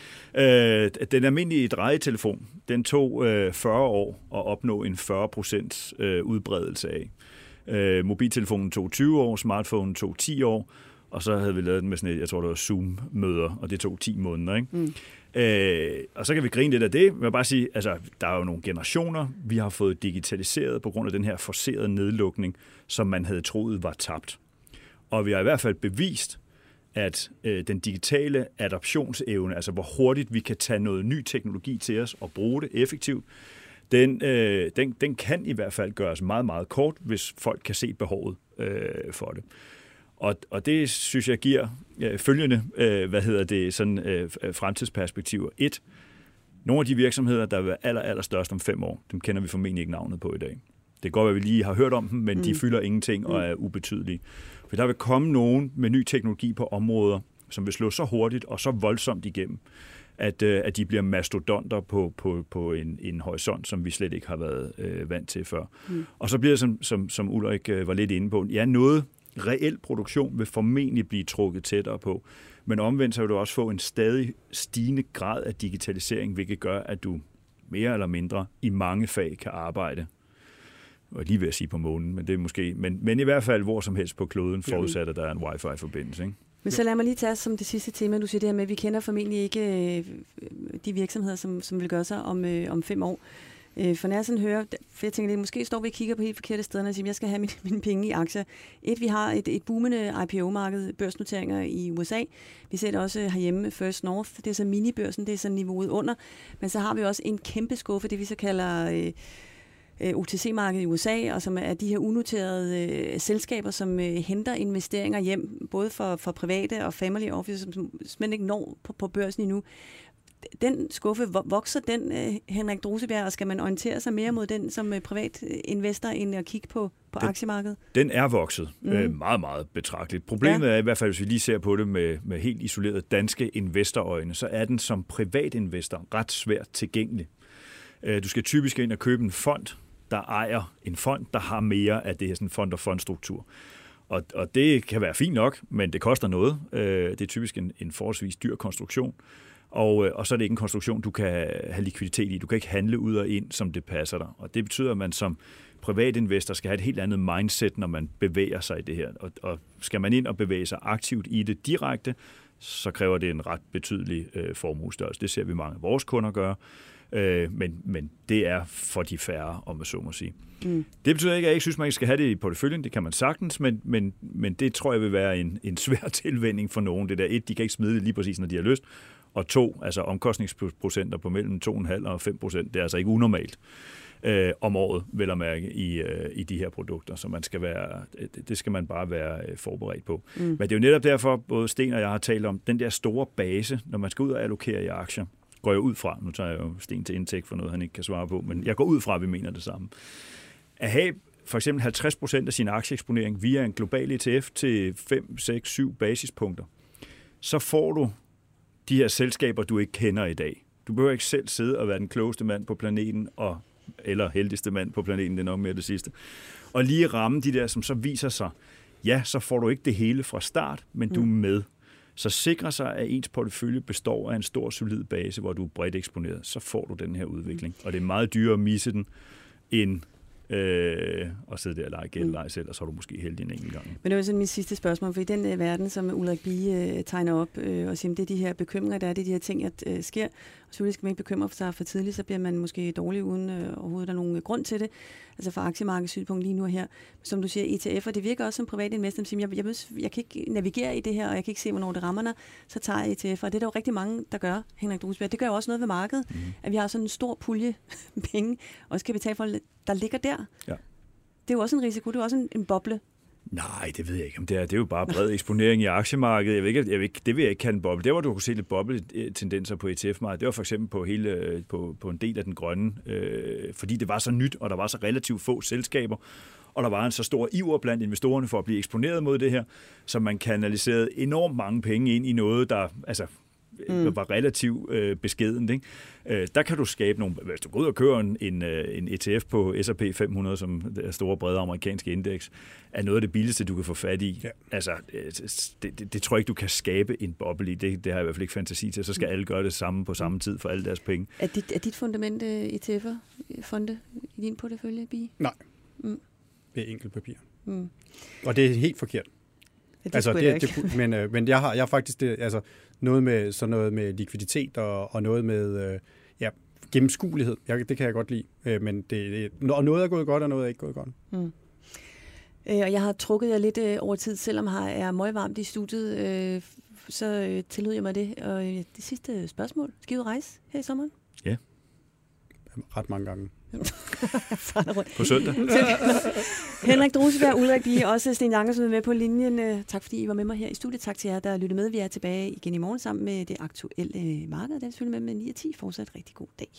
D: den almindelige drejetelefon, den tog fyrre år at opnå en fyrre procent udbredelse af. Mobiltelefonen tog tyve år, smartphone tog ti år, og så havde vi lavet den med sådan et, jeg tror, det var Zoom-møder, og det tog ti måneder, ikke? Mm. Øh, og så kan vi grine lidt af det. Jeg vil bare sige, altså, der er jo nogle generationer, vi har fået digitaliseret på grund af den her forcerede nedlukning, som man havde troet var tabt. Og vi har i hvert fald bevist, at øh, den digitale adaptionsevne, altså hvor hurtigt vi kan tage noget ny teknologi til os og bruge det effektivt, den, øh, den, den kan i hvert fald gøres meget, meget kort, hvis folk kan se behovet øh, for det. Og, og det synes jeg giver øh, følgende, øh, hvad hedder det, sådan øh, fremtidsperspektiver. Et, nogle af de virksomheder, der vil være aller, aller størst om fem år, dem kender vi formentlig ikke navnet på i dag. Det kan godt være, at vi lige har hørt om dem, men mm. de fylder ingenting og er ubetydelige. For der vil komme nogen med ny teknologi på områder, som vil slå så hurtigt og så voldsomt igennem, at, øh, at de bliver mastodonter på, på, på en, en horisont, som vi slet ikke har været øh, vant til før. Mm. Og så bliver det, som, som, som Ulrik øh, var lidt inde på, ja, noget reel produktion vil formentlig blive trukket tættere på. Men omvendt så vil du også få en stadig stigende grad af digitalisering, hvilket gør, at du mere eller mindre i mange fag kan arbejde. Og lige ved at sige på månen, men det er måske, men, men i hvert fald hvor som helst på kloden, forudsat at der er en wifi-forbindelse. Ikke?
C: Men så lad mig lige tage som det sidste tema. Du siger det her med, at vi kender formentlig ikke øh, de virksomheder, som, som vil gøre sig om, øh, om fem år. For når jeg sådan hører, for jeg tænker, at måske står vi og kigger på helt forkerte steder, og siger, at jeg skal have mine, mine penge i aktier. Et, vi har et, et boomende I P O-marked, børsnoteringer i U S A. Vi ser det også herhjemme, First North, det er så minibørsen, det er så niveauet under. Men så har vi også en kæmpe skuffe, det vi så kalder øh, O T C-markedet i U S A, og som er de her unoterede øh, selskaber, som øh, henter investeringer hjem, både for, for private og family office, som simpelthen ikke når på, på børsen endnu. Den skuffe, vokser den, øh, Henrik Drusebjerg, og skal man orientere sig mere mod den som øh, privat investor, end at kigge på, på
D: den,
C: aktiemarkedet?
D: Den er vokset mm. øh, meget, meget betragteligt. Problemet ja. er i hvert fald, hvis vi lige ser på det med, med helt isolerede danske investorøjne, så er den som privatinvestor ret svært tilgængelig. Øh, du skal typisk ind og købe en fond, der ejer en fond, der har mere af det her sådan fond- og fondstruktur. Og, og det kan være fint nok, men det koster noget. Øh, det er typisk en, en forholdsvis dyr konstruktion. Og, og så er det ikke en konstruktion, du kan have likviditet i. Du kan ikke handle ud og ind, som det passer dig. Og det betyder, at man som privatinvestor skal have et helt andet mindset, når man bevæger sig i det her. Og, og skal man ind og bevæge sig aktivt i det direkte, så kræver det en ret betydelig øh, formuestørrelse. Det ser vi mange af vores kunder gøre. Øh, men, men det er for de færre, om man så må sige. Mm. Det betyder ikke, at jeg ikke synes, man ikke skal have det i porteføljen. Det kan man sagtens, men, men, men det tror jeg vil være en, en svær tilvænning for nogen. Det der et, de kan ikke smide det lige præcis, når de har lyst. Og to, altså omkostningsprocenter på mellem to komma fem og fem procent, det er altså ikke unormalt øh, om året, vel at mærke, i, øh, i de her produkter. Så man skal være, det, det skal man bare være øh, forberedt på. Mm. Men det er jo netop derfor, både Sten og jeg har talt om, den der store base, når man skal ud og allokere i aktier, går jeg ud fra, nu tager jeg jo Sten til indtægt for noget, han ikke kan svare på, men jeg går ud fra, at vi mener det samme. At have for eksempel halvtreds procent af sin aktieeksponering via en global E T F til fem, seks, syv basispunkter, så får du de her selskaber, du ikke kender i dag. Du behøver ikke selv sidde og være den klogeste mand på planeten, og, eller heldigste mand på planeten, det er nok mere det sidste, og lige ramme de der, som så viser sig, ja, så får du ikke det hele fra start, men mm. du er med. Så sikre sig, at ens portefølje består af en stor, solid base, hvor du er bredt eksponeret, så får du den her udvikling. Og det er meget dyrere at misse den, end Øh, og sidde der og lege gældeleje selv, og så er du måske heldig en enkelt gang.
C: Men det var sådan mit sidste spørgsmål, for i den uh, verden, som Ulrik Bie uh, tegner op, uh, og siger, det er de her bekymringer, der er, det er de her ting, der uh, sker, og selvfølgelig skal man ikke bekymre sig for tidligt, så bliver man måske dårlig, uden uh, overhovedet der er nogen grund til det, altså fra aktiemarkedets synspunkt lige nu og her. Som du siger, E T F'er, det virker også som privat investor, som siger, jeg, jeg, jeg kan ikke navigere i det her, og jeg kan ikke se, hvornår det rammer, så tager jeg E T F'er, og det er der jo rigtig mange, der gør, Henrik Drusebjerg. Det gør jo også noget ved markedet, mm. at vi har sådan en stor pulje penge, også kapital for, der ligger der.
D: Ja.
C: Det er jo også en risiko, det er også en, en boble.
D: Nej, det ved jeg ikke, om det er. Det er jo bare bred eksponering i aktiemarkedet. Jeg ved ikke, jeg ved ikke, det vil jeg ikke kalde en boble. Der, hvor du kunne se lidt bobletendenser på E T F-markedet, det var for eksempel på, hele, på, på en del af den grønne, øh, fordi det var så nyt, og der var så relativt få selskaber, og der var en så stor iver blandt investorerne for at blive eksponeret mod det her, så man kanaliserede enormt mange penge ind i noget, der altså Mm. var relativt øh, beskedent. Ikke? Øh, der kan du skabe nogle... Hvis du går ud og kører en, en, en E T F på S og P fem hundrede, som er store, brede amerikanske indeks, er noget af det billigste, du kan få fat i. Ja. Altså, det, det, det tror jeg ikke, du kan skabe en boble i. Det, det har jeg i hvert fald ikke fantasi til. Så skal mm. alle gøre det samme på samme tid for alle deres penge.
C: Er dit, er dit fundament E T F'er, fonde, i din portefølje, Bie?
E: Nej. Mm. Det er enkelt papir. Mm. Og det er helt forkert.
C: Ja, det
E: altså,
C: det,
E: det, men, øh, men jeg har, jeg har faktisk det, altså, noget med, sådan noget med likviditet og, og noget med øh, ja, gennemskuelighed. Jeg, det kan jeg godt lide. Øh, men det, det, og noget er gået godt, og noget er ikke gået godt. Mm.
C: Øh, og jeg har trukket jer lidt øh, over tid, selvom jeg er meget varmt i studiet, øh, så øh, tillod jeg mig det. Og øh, det sidste spørgsmål. Skal I ud rejse her i sommeren?
D: Ja.
E: Ret mange gange.
D: På søndag.
C: Henrik Drusebjerg, Ulrik Bie, også Sten Jankersen med på linjen. Tak fordi I var med mig her i studiet. Tak til jer, der lyttede med. Vi er tilbage igen i morgen sammen med det aktuelle marked. Den er selvfølgelig med med ni og ti. Fortsat rigtig god dag.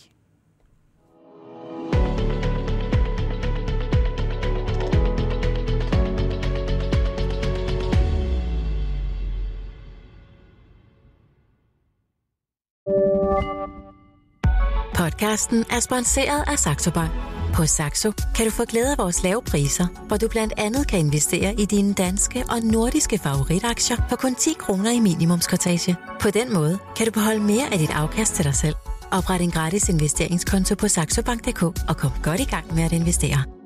A: Podcasten er sponsoreret af Saxo Bank. På Saxo kan du få glæde af vores lave priser, hvor du blandt andet kan investere i dine danske og nordiske favoritaktier for kun ti kroner i minimumskortage. På den måde kan du beholde mere af dit afkast til dig selv. Opret en gratis investeringskonto på saxobank punktum d k og kom godt i gang med at investere.